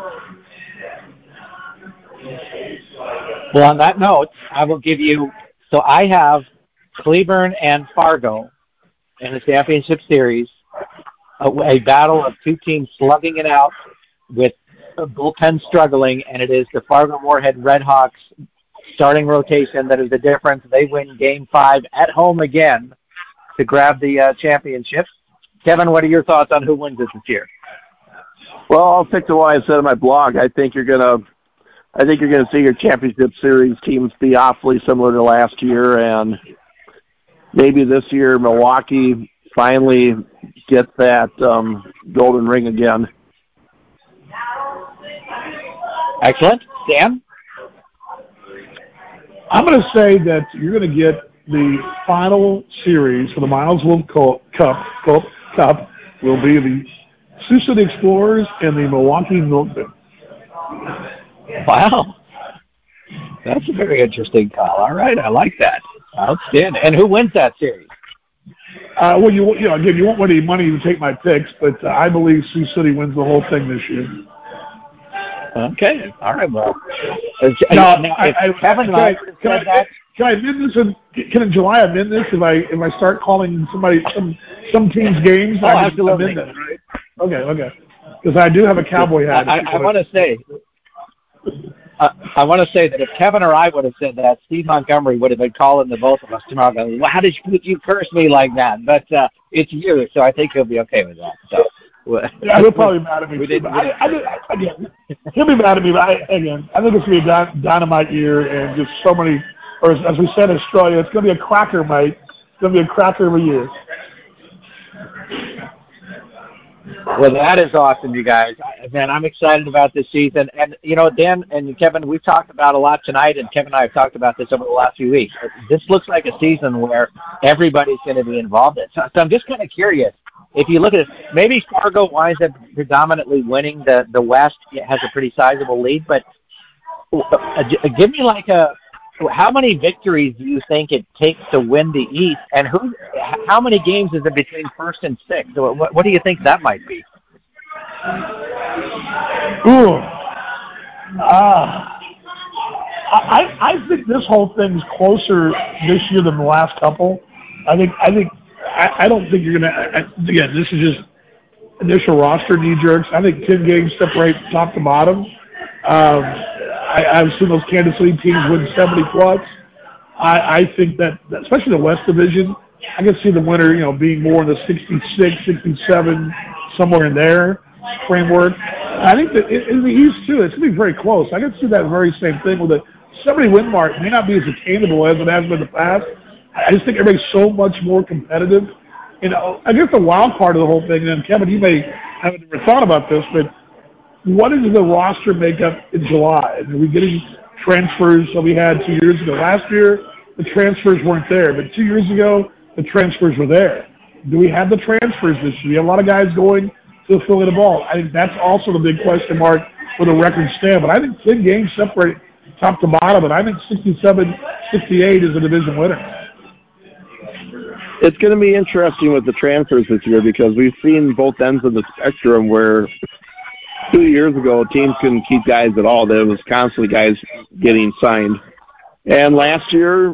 Well, on that note, I will give you, so I have Cleburne and Fargo in the championship series, a, a battle of two teams slugging it out with a bullpen struggling, and it is the Fargo-Moorhead Redhawks starting rotation that is the difference. They win game five at home again to grab the uh, championship. Kevin, what are your thoughts on who wins this year? Well, I'll stick to what I said in my blog. I think you're gonna, I think you're gonna see your championship series teams be awfully similar to last year, and maybe this year Milwaukee finally gets that um, golden ring again. Excellent, Dan. I'm going to say that you're going to get the final series for the Miles Wolf Cup. Cup, Cup will be the Sioux City Explorers and the Milwaukee Milkmen. Wow. That's a very interesting call. All right, I like that. Outstanding. And who wins that series? Uh, well, you you know, again, you won't want any money to take my picks, but uh, I believe Sioux City wins the whole thing this year. Okay. All right. Well, no, now, I, if I, Kevin and I would have said I, that. can I amend this? In, can in July amend this if I if I start calling somebody some some teams games? Oh, I can absolutely. amend that, right? Okay, okay. Because I do have a Cowboy hat. I, I, I want to say, I, I want to say that if Kevin or I would have said that, Steve Montgomery would have been calling the both of us tomorrow. Going, well, how did you, you curse me like that? But uh, it's you, so I think he'll be okay with that. So. Yeah, he'll probably be mad at me. We Too, didn't, I, I, I, again, he'll be mad at me. But I, again, I think it's gonna be a dynamite year, and just so many. Or as, as we said in Australia, it's gonna be a cracker, mate. It's gonna be a cracker of a year. Well, that is awesome, you guys. Man, I'm excited about this season. And, you know, Dan and Kevin, we've talked about a lot tonight, and Kevin and I have talked about this over the last few weeks. This looks like a season where everybody's going to be involved in. So, so I'm just kind of curious. If you look at it, maybe Fargo winds up predominantly winning the, the West. It has a pretty sizable lead. But uh, give me like a, how many victories do you think it takes to win the East, and who? How many games is it between first and sixth? What, what do you think that might be? Ooh, uh, I I think this whole thing's closer this year than the last couple. I think I think I, I don't think you're gonna. I, again, this is just initial roster knee jerks. I think ten games separate top to bottom. Um, I, I've seen those Kansas City teams win seventy plus. I, I think that, that, especially the West Division, I can see the winner, you know, being more in the sixty-six, sixty-seven, somewhere in there framework. I think that in, in the East too, it's going to be very close. I can see that very same thing with a seventy win mark may not be as attainable as it has been in the past. I just think everybody's so much more competitive. You know, I guess the wild part of the whole thing, and Kevin, you may haven't ever thought about this, but what is the roster makeup in July? Are we getting transfers that we had two years ago? Last year, the transfers weren't there, but two years ago, the transfers were there. Do we have the transfers this year? We have a lot of guys going to fill in the ball. I think that's also the big question mark for the record stand. But I think ten games separate top to bottom, and I think sixty-seven, sixty-eight is a division winner. It's going to be interesting with the transfers this year because we've seen both ends of the spectrum where two years ago teams couldn't keep guys at all. There was constantly guys getting signed. And last year,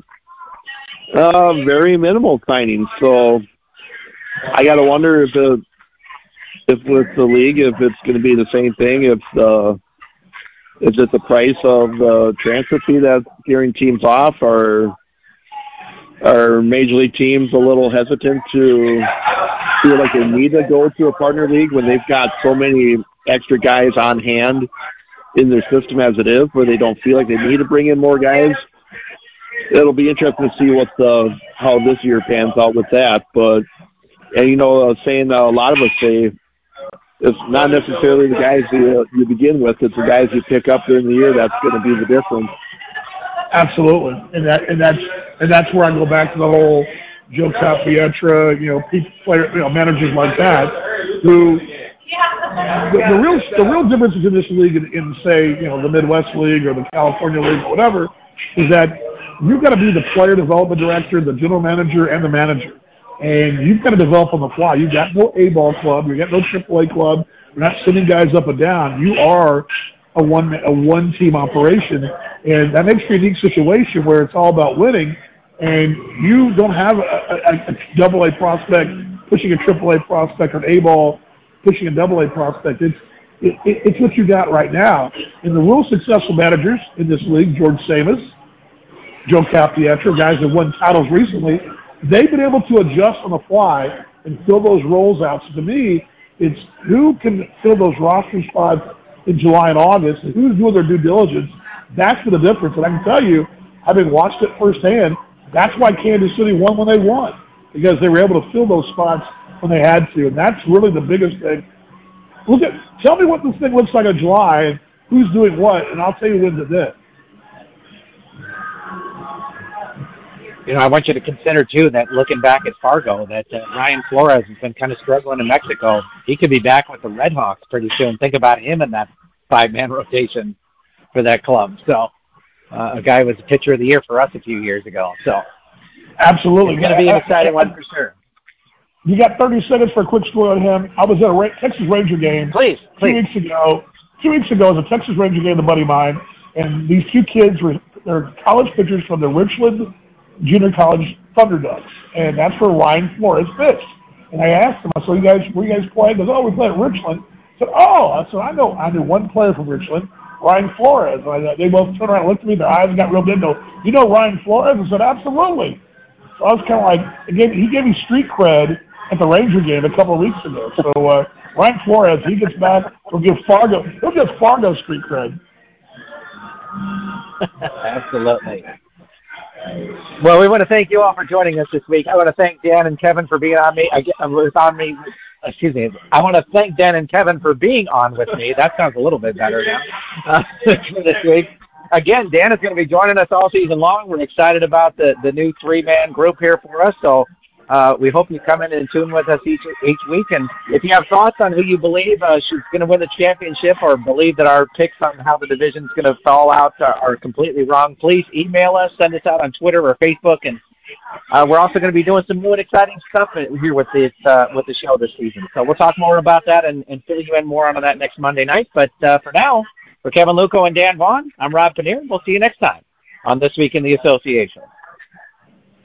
uh, very minimal signings. So I got to wonder if the if with the league, if it's going to be the same thing, if the is it the price of the transfer fee that's gearing teams off, or are major league teams a little hesitant to feel like they need to go to a partner league when they've got so many extra guys on hand in their system as it is, where they don't feel like they need to bring in more guys? It'll be interesting to see what the how this year pans out with that. But and you know, uh, saying uh, a lot of us say it's not necessarily the guys you, you begin with; it's the guys you pick up during the year that's going to be the difference. Absolutely, and that and that's and that's where I go back to the whole Joe Capietra, you know, people, player, you know, managers like that, who the, the real the real difference in this league in, in say you know the Midwest League or the California League or whatever is that you've got to be the player development director, the general manager, and the manager, and you've got to develop on the fly. You've got no A-ball club, you've got no triple A club. You're not sending guys up and down. You are a one a one team operation, and that makes for a unique situation where it's all about winning, and you don't have a, a, a double A prospect pushing a triple A prospect or an A ball pushing a double A prospect. It's it, it, it's what you got right now. And the real successful managers in this league, George Samus, Joe Capietra, guys that won titles recently, they've been able to adjust on the fly and fill those roles out. So to me, it's who can fill those roster spots in July and August, and who's doing their due diligence. That's the difference. And I can tell you, having watched it firsthand, that's why Kansas City won when they won, because they were able to fill those spots when they had to. And that's really the biggest thing. Look at, tell me what this thing looks like in July and who's doing what, and I'll tell you when's it did. You know, I want you to consider, too, that looking back at Fargo, that uh, Ryan Flores has been kind of struggling in Mexico. He could be back with the Red Hawks pretty soon. Think about him in that five-man rotation for that club. So uh, a guy who was a pitcher of the year for us a few years ago. So absolutely, it's going to be an exciting one for sure. You got thirty seconds for a quick story on him. I was at a Ra- Texas Ranger game please, please. two weeks ago. Two weeks ago, it was a Texas Ranger game, a buddy of mine, and these two kids were they're college pitchers from the Richland Junior College Thunder Ducks, and that's where Ryan Flores pitched. And I asked him, I said, "You guys, where you guys play?" He goes, "Oh, we play at Richland." I said, "Oh," I said, "I know, I knew one player from Richland, Ryan Flores." And I, they both turned around and looked at me. Their eyes got real big. Go, "You know Ryan Flores?" I said, "Absolutely." So I was kind of like, again, he gave me street cred at the Ranger game a couple of weeks ago. So uh, Ryan Flores, he gets back, he'll give Fargo, he'll give Fargo street cred. Absolutely. Well, we want to thank you all for joining us this week. I want to thank Dan and Kevin for being on me. I was on me. Excuse me. I want to thank Dan and Kevin for being on with me. That sounds a little bit better now uh, for this week. Again, Dan is going to be joining us all season long. We're excited about the, the new three-man group here for us. So uh, we hope you come in and tune with us each each week. And if you have thoughts on who you believe uh, is going to win the championship, or believe that our picks on how the division is going to fall out are, are completely wrong, please email us, send us out on Twitter or Facebook. And uh, we're also going to be doing some new and exciting stuff here with this uh, with the show this season. So we'll talk more about that and, and fill you in more on that next Monday night. But uh, for now, for Kevin Luco and Dan Vaughn, I'm Rob Paneer. We'll see you next time on This Week in the Association.